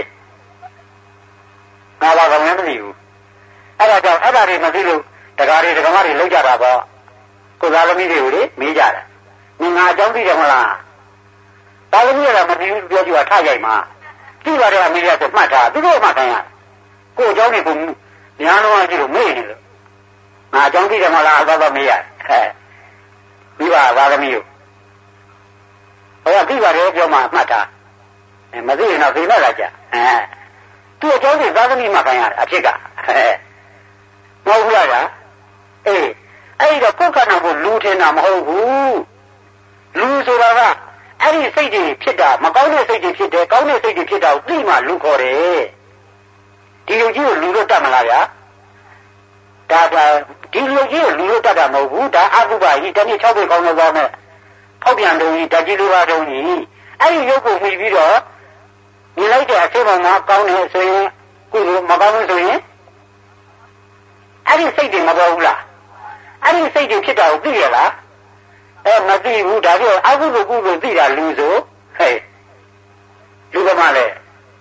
ငါဘာကောင်လည်းမသိဘူးအဲ့ဒါကြောင့်အဲ့ဒါတွေမသိလို့တကားတွေဒကမတွေလောက်ကြတာပေါ့ကိုသားသမီးတွေကိုလေမေးကြတာငါအကြောင်းသိတယ်မလားသားသမီးကမသိဘူးပြောကြည့်တာထားကြိုက်မှာသိပါတယ်အမေကဆိုမှတ်ထားသူတို့မှခံရကိုအကြောင်းတွေကိုများလုံးကြည့်လို့မေးနေလို့ငါအကြောင်းသိတယ်မလားတော့မေးရမိဘသားသမီးကိုသိပါတယ်ပြောမှမှတ်တာမသိရင်တော့သိမဲ့လာကြသူ့အကြောင်းကိုသာသမီမှခံရတယ်အဖြစ်ကမဟုတ်ဘူးလားအဲ့တော့ကိုယ်ခန္ဓာကိုလူထင်တာမဟုတ်ဘူးလူဆိုတာကအဲ့ဒီစိတ်တွေဖြစ်တာမကောင်းတဲ့စိတ်တွေဖြစ်တယ်ကောင်းတဲ့စိတ်တွေဖြစ်တာကိုသိမှလူခေါ်တယ်ဒီလူကြီးကိုလူလို့တတ်မလားဗျာဒါဒီလူကြီးကိုလူလို့တတ်တာမဟုတ်ဘူးဒါအကုပ္ပဟိတနေ့6ပေကောင်းလို့သွားမယ်ဖောက်ပြန်တုံးကြီးဓာတ်ကြီးလေးပါတုံးကြီးအဲ့ဒီရုပ်ကိုမှီပြီးတော့မြင်လိုက်တဲ့အစိမ့်ပေါ်မှာကောင်းတယ်ဆိုရင်ကုသိုလ်မကောင်းဘူးဆိုရင်အဲ့ဒီစိတ်တွေမပေါ်ဘူးလားအဲ့ဒီစိတ်တွေဖြစ်တာကိုသိရလားမသိဘူးဒါပြောအကုသိုလ်ကုသိုလ်သိတာလူဆိုဟဲ့လူကမှလည်း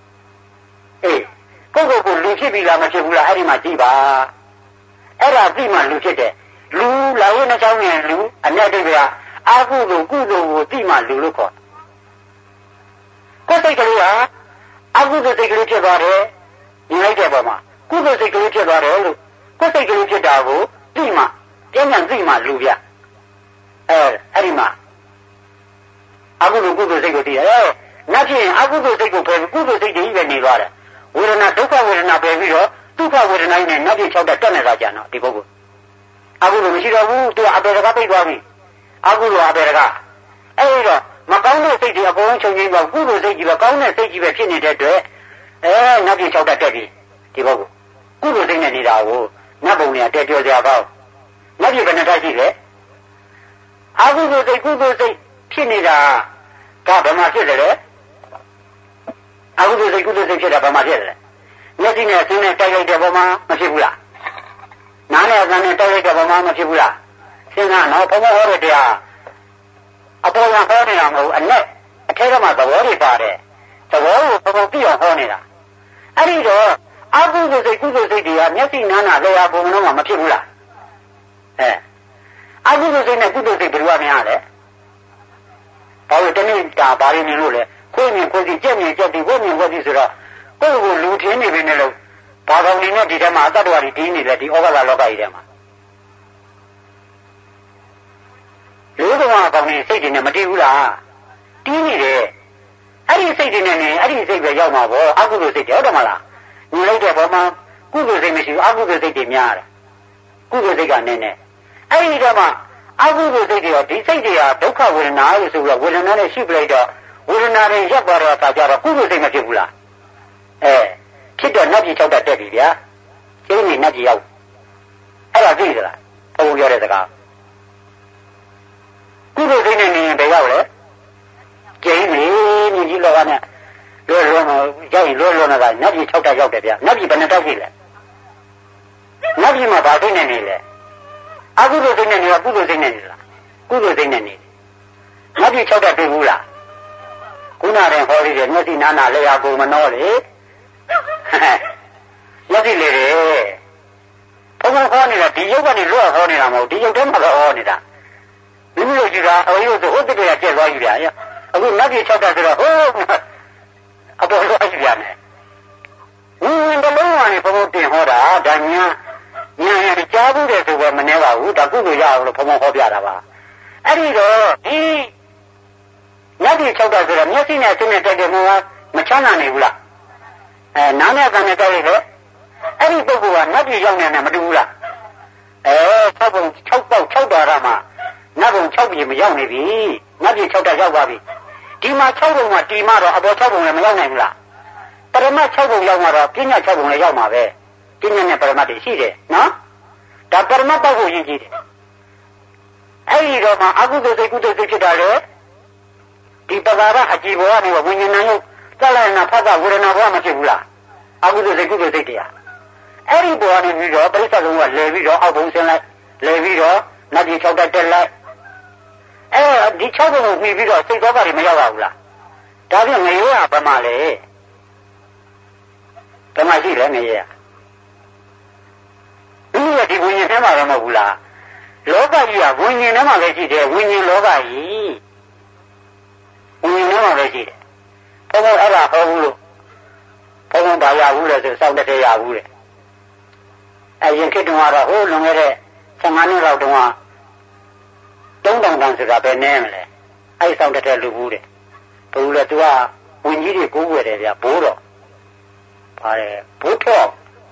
ကိုယ့်ကိုယ်လူဖြစ်ပြီလားမဖြစ်ဘူးလားအဲ့ဒီမှာကြည့်ပါအဲ့ဒါသိမှလူဖြစ်တယ်လူလာဝိနှချောင်းရင်လူအမြတ်တိတ်ကအကုသိုလ်ကုသိုလ်ကိုသိမှလူလို့ခေါ်ကိုယ်စိတ်ကလေးကအကုသိုလ်စိတ်ကလေးဖြစ်သွားတယ်မြင်လိုက်တဲ့ပုံမှာကုသိုလ်စိတ်ကလေးဖြစ်သွားတယ်လို့ကိုယ်စိတ်ကလေးဖြစ်တာကိုသိမှကျမ်းကျမ်းသိမှလူပြအဲ့ဒီမှာအကုသိုလ်ကုသိုလ်စိတ်ကိုသိတယ်နတ်ဖြစ်ရင်အကုသိုလ်စိတ်ကိုဖယ်ကုသိုလ်စိတ်တွေကြီးပဲနေသွားတယ်ဝေဒနာဒုက္ခဝေဒနာဖယ်ပြီးတော့ဒုက္ခဝေဒနာနဲ့နတ်ဖြစ်6တက်နေတာကြံတော့ဒီပုဂ္ဂိုလ်အကုသိုလ်မရှိတော့ဘူးသူကအပေတကပိတ်သွားပြီအကုသိုလ်အပေတကအဲ့ဒီတော့မကောင်းတဲ့စိတ်တွေအကုန်လုံးချုပ်ငြိမ်းသွားကုသိုလ်စိတ်ကြီးပဲကောင်းတဲ့စိတ်ကြီးပဲဖြစ်နေတဲ့အတွက်နတ်ဖြစ်6တက်ပြီဒီပုဂ္ဂိုလ်ကုသိုလ်စိတ်နဲ့နေတာကိုနတ်ဘုံတွေကတဲပြောစရာကောင်းနတ်ဖြစ်ဘယ်နှတက်ရှိလဲအကုသိုလ်စိတ်ကုသိုလ်စိတ်ဖြစ်နေတာကဘယ်မှာဖြစ်တယ်လဲအကုသိုလ်စိတ်ကုသိုလ်စိတ်ဖြစ်တာဘာမှဖြစ်တယ်မျက်စိနဲ့ဆင်းနဲ့တိုက်လိုက်တဲ့ပုံမှာမဖြစ်ဘူးလားနားနဲ့အသံနဲ့တိုက်လိုက်တဲ့ပုံမှာမဖြစ်ဘူးလားစဉ်းစားနော်ဘုံဘဟောတဲ့တရားအပေါ်ကဟောနေတာမဟုတ်အနဲ့အထဲကမှသဘောတွေပါတယ်သဘောကိုဘုံသိအောင်ဟောနေတာအဲ့ဒီတော့အကုသိုလ်စိတ်ကုသိုလ်စိတ်တွေကမျက်စိနားနာလျှာဘုံတော့မှမဖြစ်ဘူးလားအကုသိုလ်စိတ်နဲ့ကုသိုလ်စိတ်ဘယ်လိုမှမရလဲဘာလို့တနေ့တာဘာရင်းနေလို့လဲကိုယ်မြင်ကိုယ်စီကြက်မြင်ကြက်ဒီကိုယ်မြင်ကိုယ်စီဆိုတော့ကိုယ့်ကိုလူထင်းနေပြီနဲ့လို့ဘာကောင်နေနဲ့ဒီထဲမှာအတ္တဝါတွေတင်းနေတယ်ဒီဩဃလလောကကြီးထဲမှာလူကောင်ကောင်နေစိတ်တွေနဲ့မတည်ဘူးလားတင်းနေတယ်အဲ့ဒီစိတ်တွေနဲ့နေအဲ့ဒီစိတ်ပဲရောက်မှာပေါ့အကုသိုလ်စိတ်တွေဟုတ်တယ်မလားညီလိုက်တဲ့ဘောမှာကုသိုလ်စိတ်မရှိဘူးအကုသိုလ်စိတ်တွေများတယ်ကုသိုလ်စိတ်ကနည်းနည်းအဲ့ဒီတော့မှအကုသိုလ်စိတ်တွေရောဒီစိတ်တွေကဒုက္ခဝေဒနာလို့ဆိုပြီးတော့ဝေဒနာနဲ့ရှိပလိုက်တော့ဝေဒနာတွေရပ်သွားတော့အခါကျတော့ကုသိုလ်စိတ်မဖြစ်ဘူးလားဖြစ်တော့နတ်ပြည်6တက်ပြီဗျာကျင်းနေနတ်ပြည်ရောက်အဲ့ဒါသိသလားဘုံပြောတဲ့စကားကုသိုလ်စိတ်နဲ့နေရင်ဘယ်ရောက်လဲကျင်းနေမြကြီးလောကနဲ့လွယ်လွယ်မရောက်ရင်လွယ်လွယ်နေတာနတ်ပြည်6တက်ရောက်တယ်ဗျာနတ်ပြည်ဘယ်နှတက်ရှိလဲနတ်ပြည်မှာဘာသိနေနေလဲအကုသိုလ်စိတ်နဲ့နေတာကုသိုလ်စိတ်နဲ့နေလားကုသိုလ်စိတ်နဲ့နေနတ်ပြည်6တက်တွေ့ဘူးလားခုနရင်ဟောရတဲ့မျက်စိနာနာလျှာကိုမနှောလေမျက်စိလေတယ်ဘုံဟောနေတာဒီရုပ်ကနေလွတ်ဟောနေတာမဟုတ်ဒီရုပ်ထဲမှာပဲဟောနေတာမိမိတို့ကြည့်တာအယုတ်ဆိုဟုတ်တဲ့ကကျက်သွားပြီဗျာအခုနတ်ပြည်6တက်ဆိုတော့ဟိုးအပေါ်လွတ်ရှိပြန်တယ်ဘယ်လုံးကနေဘုံတင်ဟောတာဒါညာကြားဘူးတယ်ဆိုတော့မနှဲပါဘူးဒါကုသိုလ်ရအောင်လို့ဘုံဟောပြတာပါအဲ့ဒီတော့ဒီနတ်ပြည်6တက်ဆိုတော့မျက်စိနဲ့ဆင်းနဲ့တိုက်တယ်မို့မချမ်းသာနိုင်ဘူးလားနားနဲ့ကံနဲ့တိုက်လိုက်တော့အဲ့ဒီပုဂ္ဂိုလ်ကနတ်ပြည်ရောက်နေတယ်မတူဘူးလား6ပုံ6ပေါက်6တော်ရမှာနတ်ပုံ6ပြည်မရောက်နေပြီနတ်ပြည်6တက်ရောက်ပါပြီဒီမှာ6ပုံမှာတီမတော့အပေါ်6ပုံလည်းမရောက်နိုင်ဘူးလားပရမတ်6ပုံရောက်မှာတော့ပြညာ6ပုံလည်းရောက်မှာပဲပြညာနဲ့ပရမတ်တွေရှိတယ်နော်ဒါပရမတ်တောက်ကိုယဉ်ကြည့်တယ်အဲ့ဒီတော့မှအကုသိုလ်စိတ်ကုသိုလ်စိတ်ဖြစ်တာလေဒီပဂါရအကြည်ဘောကနေဝိညာဉ်နာယုတ်သလနာဖတ်တာဝေဒနာဘောမဖြစ်ဘူးလားအကုသိုလ်စိတ်ကုသိုလ်စိတ်တရားအဲ့ဒီဘောကနေပြီးတော့ပရိစ္ဆေသုံးကလဲပြီးတော့အောက်ဘုံဆင်းလိုက်လဲပြီးတော့နတ်ပြည်6တက်တက်လိုက်ဒီ6ဘုံကိုပြီးပြီးတော့စိတ်သောကတွေမရောက်ပါဘူးလားဒါပြန်ငရေကဘာမှလဲဘာမှရှိတယ်ငရေကဒီဝိညာဉ်ထဲမှာတော့မဟုတ်ဘူးလားလောကကြီးကဝိညာဉ်ထဲမှာပဲရှိတယ်ဝိညာဉ်လောကကြီးဝိညာဉ်ထဲမှာပဲရှိတယ်ဘုံအဲ့ဒါဟောဘူးလို့ဘုံဘာရဘူးလဲဆိုစောင့်တဲ့ရဘူးတဲ့ရင်ခေတ်တုန်းကတော့ဟိုးလွန်ခဲ့တဲ့15နှစ်လောက်တုန်းက3000တန်ဆိုတာပဲနည်းမလဲအဲ့စောင့်တဲ့လူဘူးတဲ့ဘယ်လိုလဲသူကဝင်ကြီးတွေကိုးွယ်တယ်ဗျာဘိုးတော်ပါတယ်ဘိုးတော်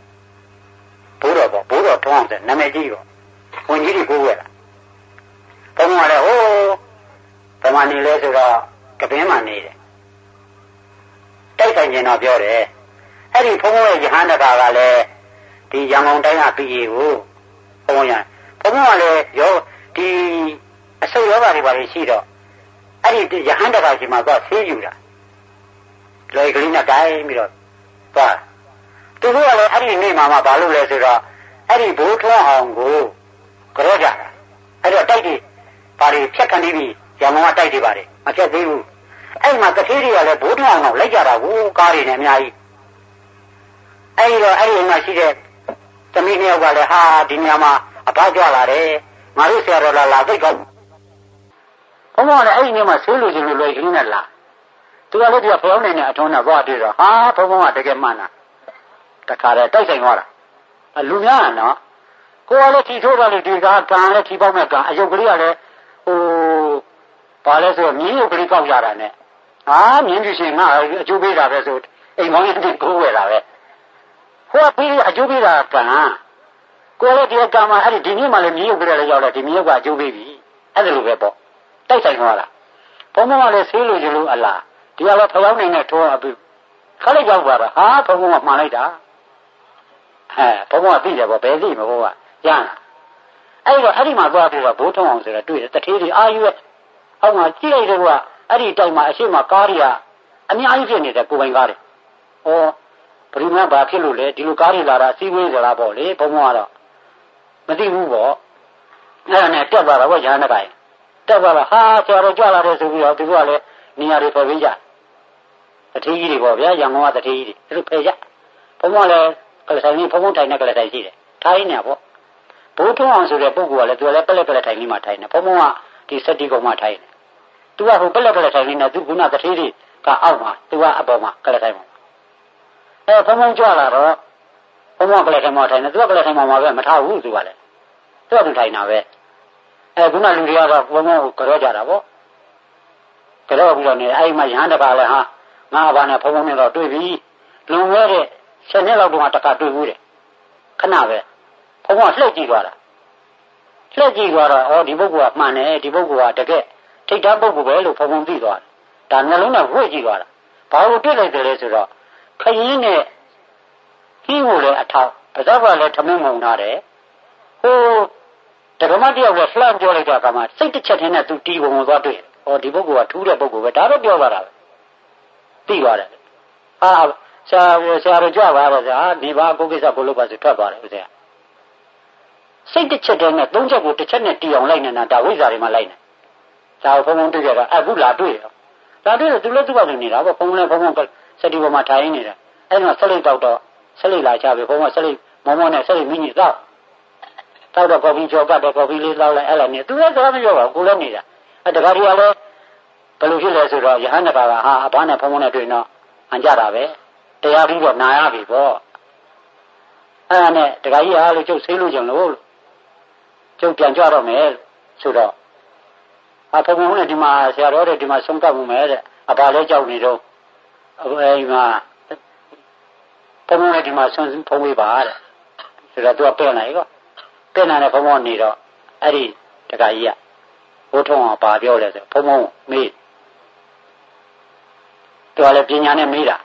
ထုံးအောင်တဲ့နာမည်ကြီးပေါ့ဝင်ကြီးတွေကိုးွယ်လာဘုံကလည်းဟိုးဗမာနေလဲဆိုတော့ကပင်းမှနေတယ်တိုက်ဆိုင်ကျင်တော့ပြောတယ်အဲ့ဒီဘုံရဲ့ယဟန်တကာကလည်းဒီရန်ကုန်တိုင်းကပြည်ကိုဘုံကလည်းရောဒီအဆုတ်ယောဂတွေပါလေရှိတော့အဲ့ဒီယဟန်တကာကြီးမှာတော့ဆေးယူတာလွယ်ကလေးနဲ့တိုင်းပြီးတော့သွားသူတို့ကလည်းအဲ့ဒီနေ့မှာဘာလို့လဲဆိုတော့အဲ့ဒီဘိုးထွန်းအောင်ကိုကြောကြတာအဲ့တော့တိုက်တယ်ပါရီဖြတ်ခံပြီးရံမောကတိုက်တယ်ပါတယ်မဖြတ်သေးဘူးအဲ့မှာတထေးတွေကလည်းဘိုးထွန်းအောင်တော့လိုက်ကြတာကိုကားတွေနဲ့အများကြီးအဲ့ဒီတော့အဲ့ဒီမှာရှိတဲ့သမီးနှစ်ယောက်ကလည်းဟာဒီနေရာမှာအဖကြွလာတယ်ငါတို့ဆရာတော်လာသိကောက်ဘုန်းတော်လည်းအဲ့ဒီနေရာမှာဆေးလူချင်းလူလွယ်ကလေးနဲ့လာသူကလည်းဒီဖျောင်းနေတဲ့အထုံးနဲ့သွားတွေ့တော့ဟာဘုန်းကတကယ်မှန်တာတခါတည်းတိုက်ဆိုင်သွားတာလူများကနော်ကိုယ်ကလည်းထီထိုးပါလေဒီကကံလည်းထီပေါက်မဲ့ကံအယုတ်ကလေးကလည်းဘာလဲဆိုတော့မြင်းရုပ်ကလေးကောက်ရတာနဲ့ဟာမြင်းကြီးရှင်ငါအကျိုးပေးတာပဲဆိုအိမ်မောင်းရင်ကိုယ်ဝယ်တာပဲဟိုကပြီးအကျိုးပေးတာကံကိုယ်လည်းဒီကံမှာအဲ့ဒီမြင်းမှလည်းမြင်းရုပ်ကလေးလည်းရောက်လာဒီမြင်းရုပ်ကအကျိုးပေးပြီအဲ့ဒါလိုပဲပေါ့တိုက်ဆိုင်သွားတာဘုန်းဘုန်းကလည်းဆေးလို့ကျလို့အလားဒီကလည်းဖျောင်းနေတဲ့ထိုးအပြီးခါလိုက်ရောက်သွားတာဟာဘုန်းဘုန်းကမှန်လိုက်တာဘုန်းဘုန်းကသိတယ်ပေါ့ဘယ်သိမဘုန်းကရမ်းအဲ့တော့အဲ့ဒီမှာသွားပြီးတော့ဘိုးထုံးအောင်ဆိုတော့တွေ့တယ်တထေးတွေအာယူရဲ့အောက်မှာကြည့်လိုက်တော့ကအဲ့ဒီတိုက်မှာအရှိမကားတွေကအများကြီးဖြစ်နေတယ်ကိုပိုင်ကားတွေဩဘယ်လိုမှဘာဖြစ်လို့လဲဒီလိုကားတွေလာတာအစည်းအဝေးကြလားပေါ့လေဘုန်းဘုန်းကတော့မသိဘူးပေါ့အဲ့ဒါနဲ့တက်သွားတာပေါ့ရဟန်းတကိုင်တက်သွားတာဟာဆရာတော်ကြွလာတယ်ဆိုပြီးတော့သူကလည်းနေရာတွေဖယ်ပေးကြတထေးကြီးတွေပေါ့ဗျာရန်ကုန်ကတထေးကြီးတွေသူတို့ဖယ်ကြဘုန်းဘုန်းလည်းကလဆိုင်ကြီးဘုန်းဘုန်းထိုင်တဲ့ကလဆိုင်ရှိတယ်ထိုင်းနေပေါ့ဘိုးထုံးအောင်ဆိုတဲ့ပုဂ္ဂိုလ်ကလည်းသူကလည်းပလက်ပလက်ထိုင်လေးမှထိုင်နေဘုံဘုံကဒီစက်တီကုံမှထိုင်နေသူကဟိုပလက်ပလက်ထိုင်နေတယ်သူကတထေးကြီးကအောက်မှာသူကအပေါ်မှာကလထိုင်မှာဘုံဘုံကြွလာတော့ဘုံဘုံကလထိုင်မှာထိုင်နေသူကကလထိုင်မှာပဲမထားဘူးသူကလည်းသူကသူထိုင်တာပဲခုနလူတွေကတော့ဘုံဘုံကိုကြောကြတာပေါ့ကြောပြီးတော့နေအဲ့မှာရဟန်းတပါလဲဟာငါဘာနဲ့ဘုံဘုံနဲ့တော့တွေ့ပြီလွန်ခဲ့တဲ့7နှစ်လောက်တုန်းကတခါတွေ့ဘူးတယ်ခဏပဲဘုံကလှည့်ကြည့်သွားတာလှည့်ကြည့်သွားတော့ဒီပုဂ္ဂိုလ်ကမှန်တယ်ဒီပုဂ္ဂိုလ်ကတကယ်ထိတ်တန်းပုဂ္ဂိုလ်ပဲလို့ဘုံသိသွားတယ်ဒါနှလုံးနဲ့ဝှေ့ကြည့်သွားတာဘာလို့တွေ့လိုက်တယ်လဲဆိုတော့ခရင်နဲ့ဟင်းကိုလည်းအထောက်ပါဇက်ကလည်းထမင်းငုံထားတယ်ဟိုတက္ကမတယောက်ကလှမ်းပြောလိုက်တာကမှစိတ်တစ်ချက်ထဲနဲ့သူတီးပုံကိုသွားတွေ့ဒီပုဂ္ဂိုလ်ကထူးတဲ့ပုဂ္ဂိုလ်ပဲဒါတော့ပြောသွားတာပဲသိသွားတယ်ဟာဆရာတို့ကြွပါတော့ဗျာဒီဘာကိုကိစ္စကိုလုပ်ပါဆိုထွက်သွားတယ်ဦးဇင်းစိတ်တစ်ချက်တည်းနဲ့၃ချက်ကိုတစ်ချက်နဲ့တီအောင်လိုက်နေတာဒါဝိဇ္ဇာတွေမှလိုက်နေဒါကိုဘုံဘုံတွေ့ကြတော့အခုလာတွေ့ရောလာတွေ့တော့သူလည်းသူ့ဘာလို့နေတာပေါ့ဘုံလည်းဘုံကစက်တီပေါ်မှာထိုင်နေတာအဲ့တော့ဆက်လိုက်တော့ဆက်လိုက်လာချပြီဘုံကဆက်လိုက်မောမောနဲ့ဆက်လိုက်မိညီတော့တော့ကော်ဖီချော်ပတ်တယ်ကော်ဖီလေးတောက်လိုက်အဲ့လိုနေသူလည်းကြောမပြောပါဘူးကိုလည်းနေတာတခါတည်းကလည်းဘယ်လိုဖြစ်လဲဆိုတော့ယဟန်တပါကဟာအဘနဲ့ဘုံနဲ့တွေ့တော့အန်ကြတာပဲတရားပြီးတော့နာရပြီပေါ့အဲ့ဒါနဲ့တခါကြီးဟာလို့ကျုပ်ဆေးလို့ကြုံလို့ကျုပ်ပြန်ကြတော့မယ်ဆိုတော့ဘုံဘုံနဲ့ဒီမှာဆရာတော်တွေဒီမှာဆုံးကပ်မှုမယ်တဲ့အဘာလဲကြောက်နေတော့အဲဒီမှာဘုံဘုံနဲ့ဒီမှာဆုံးဖုံးပေးပါတဲ့ဆိုတော့သူကပြန်လိုက်ကောပြန်လာတဲ့ဘုံဘုံနေတော့အဲ့ဒီတခါကြီးကဘိုးထုံးအောင်ပါပြောလဲဆိုဘုံဘုံမေးသူကလည်းပညာနဲ့မေးတာ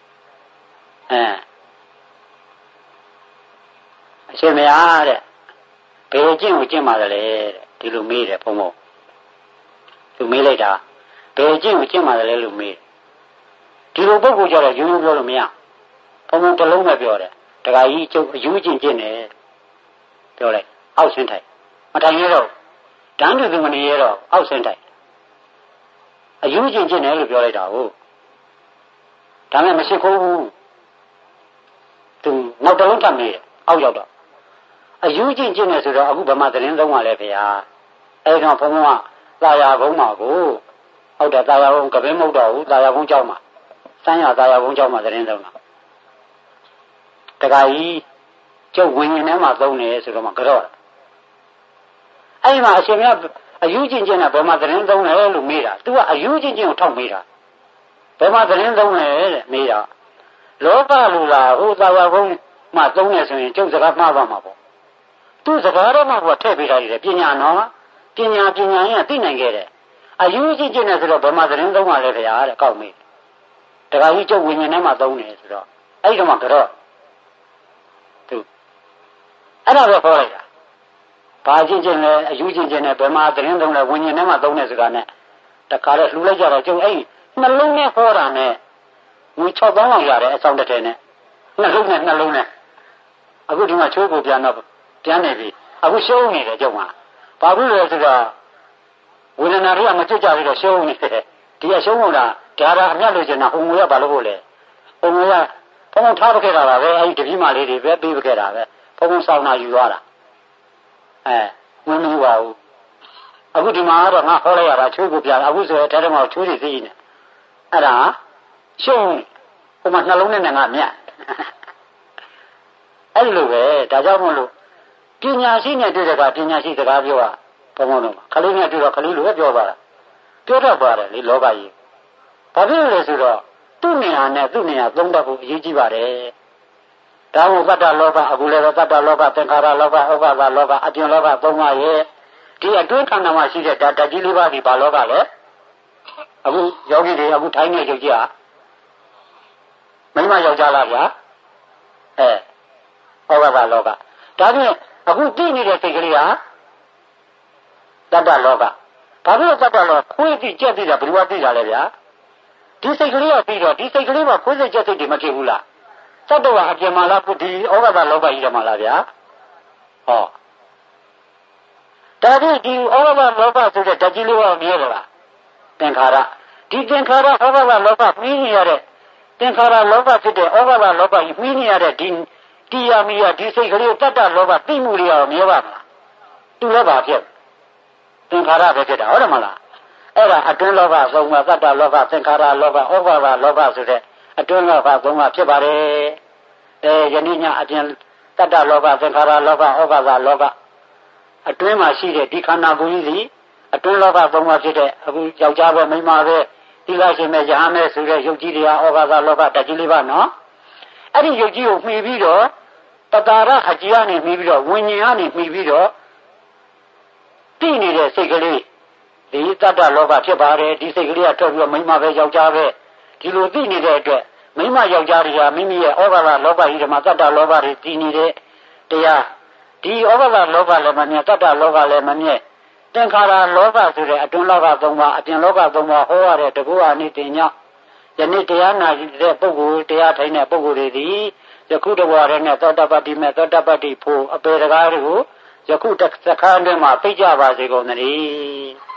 အရှင်မရတဲ့ဘယ်ကျင့်ကိုကျင့်ပါသလဲတဲ့ဒီလိုမေးတယ်ဘုံဘုံသူမေးလိုက်တာဘယ်ကျင့်ကိုကျင့်ပါသလဲလို့မေးဒီလိုပုဂ္ဂိုလ်ကြတော့ရိုးရိုးပြောလို့မရဘုံဘုံတစ်လုံးပဲပြောတယ်တခါကြီးကျုပ်အယူကျင့်ကျင့်တယ်ပြောလိုက်အောက်ဆင်းထိုင်မထိုင်ရတော့တန်းတူသူမနေရတော့အောက်ဆင်းထိုင်အယူကျင့်ကျင့်တယ်လို့ပြောလိုက်တာဟုတ်ဒါနဲ့မရှိခိုးဘူးသူနောက်တစ်လုံးထပ်မေးအောက်ရောက်တော့အယူကျင့်ကျင့်တယ်ဆိုတော့အခုဗမာသတင်းသုံးပါလေဖေဟာအဲ့တော့ဘုံဘုံကသာယာကုန်းမှာကိုဟုတ်တယ်သာယာကုန်းကပင်းမဟုတ်တော့ဘူးသာယာကုန်းကျောင်းမှာစမ်းရသာယာကုန်းကျောင်းမှာသတင်းသုံးတာတခါကြီးကျုပ်ဝิญဉ်ထဲမှာသုံးတယ်ဆိုတော့မှကြော့အဲ့ဒီမှာအရှင်မြတ်အယူကျင့်ကျင့်နဲ့ဘယ်မှာသတင်းသုံးလဲလို့မေးတာသူကအယူကျင့်ကျင့်ကိုထောက်မေးတာဘယ်မှာသတင်းသုံးလဲတဲ့မေးတာလောကလူလားဟိုသာယာကုန်းမှာသုံးနေဆိုရင်ကျုပ်စကားမှားပါမှာပေါ့သူစကားတော့မှဟိုထည့်ပေးထားတယ်ပညာနော်ပညာရင်သိနိုင်ခဲ့တယ်အယူကျင့်ကျင့်နဲ့ဆိုတော့ဘယ်မှာသတင်းသုံးပါလဲခင်ဗျာတဲ့ကောက်မေးတခါကြီးကျုပ်ဝิญဉ်ထဲမှာသုံးတယ်ဆိုတော့အဲ့ဒီတော့မှကြော့သူအဲ့ဒါတော့ခေါ်လိုက်တာဘာကျင့်ကျင့်လဲအယူကျင့်ကျင့်နဲ့ဘယ်မှာသတင်းသုံးလဲဝิญဉ်ထဲမှာသုံးတယ်ဆိုတာနဲ့တခါတော့လှူလိုက်ကြတော့ကျုပ်အဲ့နှလုံးနဲ့ဟောတာနဲ့ငွေ6000လောက်ရတယ်အဆောင်တစ်ထည်နဲ့နှလုံးနဲ့အခုဒီမှာချိုးကိုပြန်တော့ပြန်နေပြီအခုရှုံးနေတယ်ကြောက်မှာဘာဖြစ်လဲဆိုတော့ဝေဒနာတွေကမကြွကြပြီးတော့ရှုံးနေတယ်ဒီကရှုံးလို့လားဒါအမြတ်လို့ကျင်တာဟိုငွေကဘာလို့ဖို့လဲဟိုငွေကဘုံထားပခဲ့တာပါပဲအဲ့ဒီတပည့်မလေးတွေပဲပြီးပခဲ့တာပဲဘုံဆောင်တာယူသွားတာငွေမယူပါဘူးအခုဒီမှာတော့ငါဟောလိုက်ရတာချိုးကိုပြန်အခုဆိုတဲ့ထဲမှာချိုးတွေသိနေအဲ့ဒါရှုံးဟိုမှာနှလုံးနဲ့ငါမြတ်အဲ့လိုပဲဒါကြောင့်မို့လို့ပညာရှိနဲ့တွေ့တဲ့ကပညာရှိစကားပြောတာဘုံဘုံတော့ခလေးနဲ့တွေ့တော့ခလေးလိုပဲပြောပါလားပြောတတ်ပါတယ်လေလောကကြီးဘာဖြစ်လဲဆိုတော့သူ့နေရာနဲ့သူ့နေရာသုံးတတ်ဖို့အရေးကြီးပါတယ်ဒါမို့တတ္တလောကအခုလည်းပဲတတ္တလောကသင်္ခါရလောကဥပါဒလောကအပြင်လောကသုံးပါရဲ့ဒီအတွင်းခန္ဓာမှာရှိတဲ့ဓာတ်ကြီးလေးပါးဒီဘာလောကလဲအခုယောဂီတွေအခုထိုင်းနေကြကြမိမယောက်ျားလားဗျာဥပါဒလောကဒါဖြင့်အခုသိနေတဲ့စိတ်ကလေးဟာတတ္တလောကဘာလို့တတ္တလောခွေးသိကြက်သိတာဘယ်လိုသိတာလဲဗျာဒီစိတ်ကလေးကပြီးတော့ဒီစိတ်ကလေးမှာခွေးစိတ်ကြက်စိတ်တွေမဖြစ်ဘူးလားတတ္တဝါအပြင်မှာလားဒီဩဃာတလောကကြီးထဲမှာလားဗျာဟောဒါဖြင့်ဒီဩဃာတလောကဆိုတဲ့ဓာတ်ကြီးလေးကမြဲလားသင်္ခါရဒီသင်္ခါရဩဃာတလောကပြီးနေရတဲ့သင်္ခါရလောကဖြစ်တဲ့ဩဃာတလောကကြီးပြီးနေရတဲ့ဒီတရားမီးရဒီစိတ်ကလေးတတ္တလောကသိမှုတွေရောမြဲပါမလားသူလည်းပါဖြစ်သင်္ခါရပဲဖြစ်တာဟုတ်တယ်မလားအဲ့ဒါအတွင်းလောကသုံးပါတတ္တလောကသင်္ခါရလောကဩဃာတလောကဆိုတဲ့အတွင်းလောကသုံးပါဖြစ်ပါတယ်ယနေ့ညအပြင်တတ္တလောကသင်္ခါရလောကဩဃာတလောကအတွင်းမှာရှိတဲ့ဒီခန္ဓာကိုယ်ကြီးစီအတွင်းလောကသုံးပါဖြစ်တဲ့အခုယောက်ျားပဲမိန်းမပဲဒီလားရှင်မဲ့ယဟန်မဲ့ဆိုတဲ့ယုတ်ကြီးတွေကဩဃာတလောကတကြီးလေးပါနော်အဲ့ဒီယုတ်ကြီးကိုမှီပြီးတော့တတာရအကြီးကနေမှီပြီးတော့ဝิญဉာဏ်ကနေမှီပြီးတော့တည်နေတဲ့စိတ်ကလေးဒီတတ္တလောကဖြစ်ပါတယ်ဒီစိတ်ကလေးကထွက်ပြီးတော့မိန်းမပဲယောက်ျားပဲဒီလိုသိနေတဲ့အတွက်မိန်းမယောက်ျားတွေကမိမိရဲ့ဩဃာတလောကကြီးထဲမှာတတ္တလောကတွေတည်နေတဲ့တရားဒီဩဃာတလောကလည်းမမြဲတတ္တလောကလည်းမမြဲသင်္ခါရလောကဆိုတဲ့အတွင်းလောကသုံးပါအပြင်လောကသုံးပါဟောရတဲ့တကူအနိတင်ညယနေ့တရားနာတဲ့ပုဂ္ဂိုလ်တရားထိုင်တဲ့ပုဂ္ဂိုလ်တွေဒီယခုတဘဝရဲနဲ့သောတပတ္တိမဲ့သောတပတ္တိဖို့အပေတကားတွေကိုယခုတစ်ခါတည်းမှာသိကြပါစေကုန်သတည်း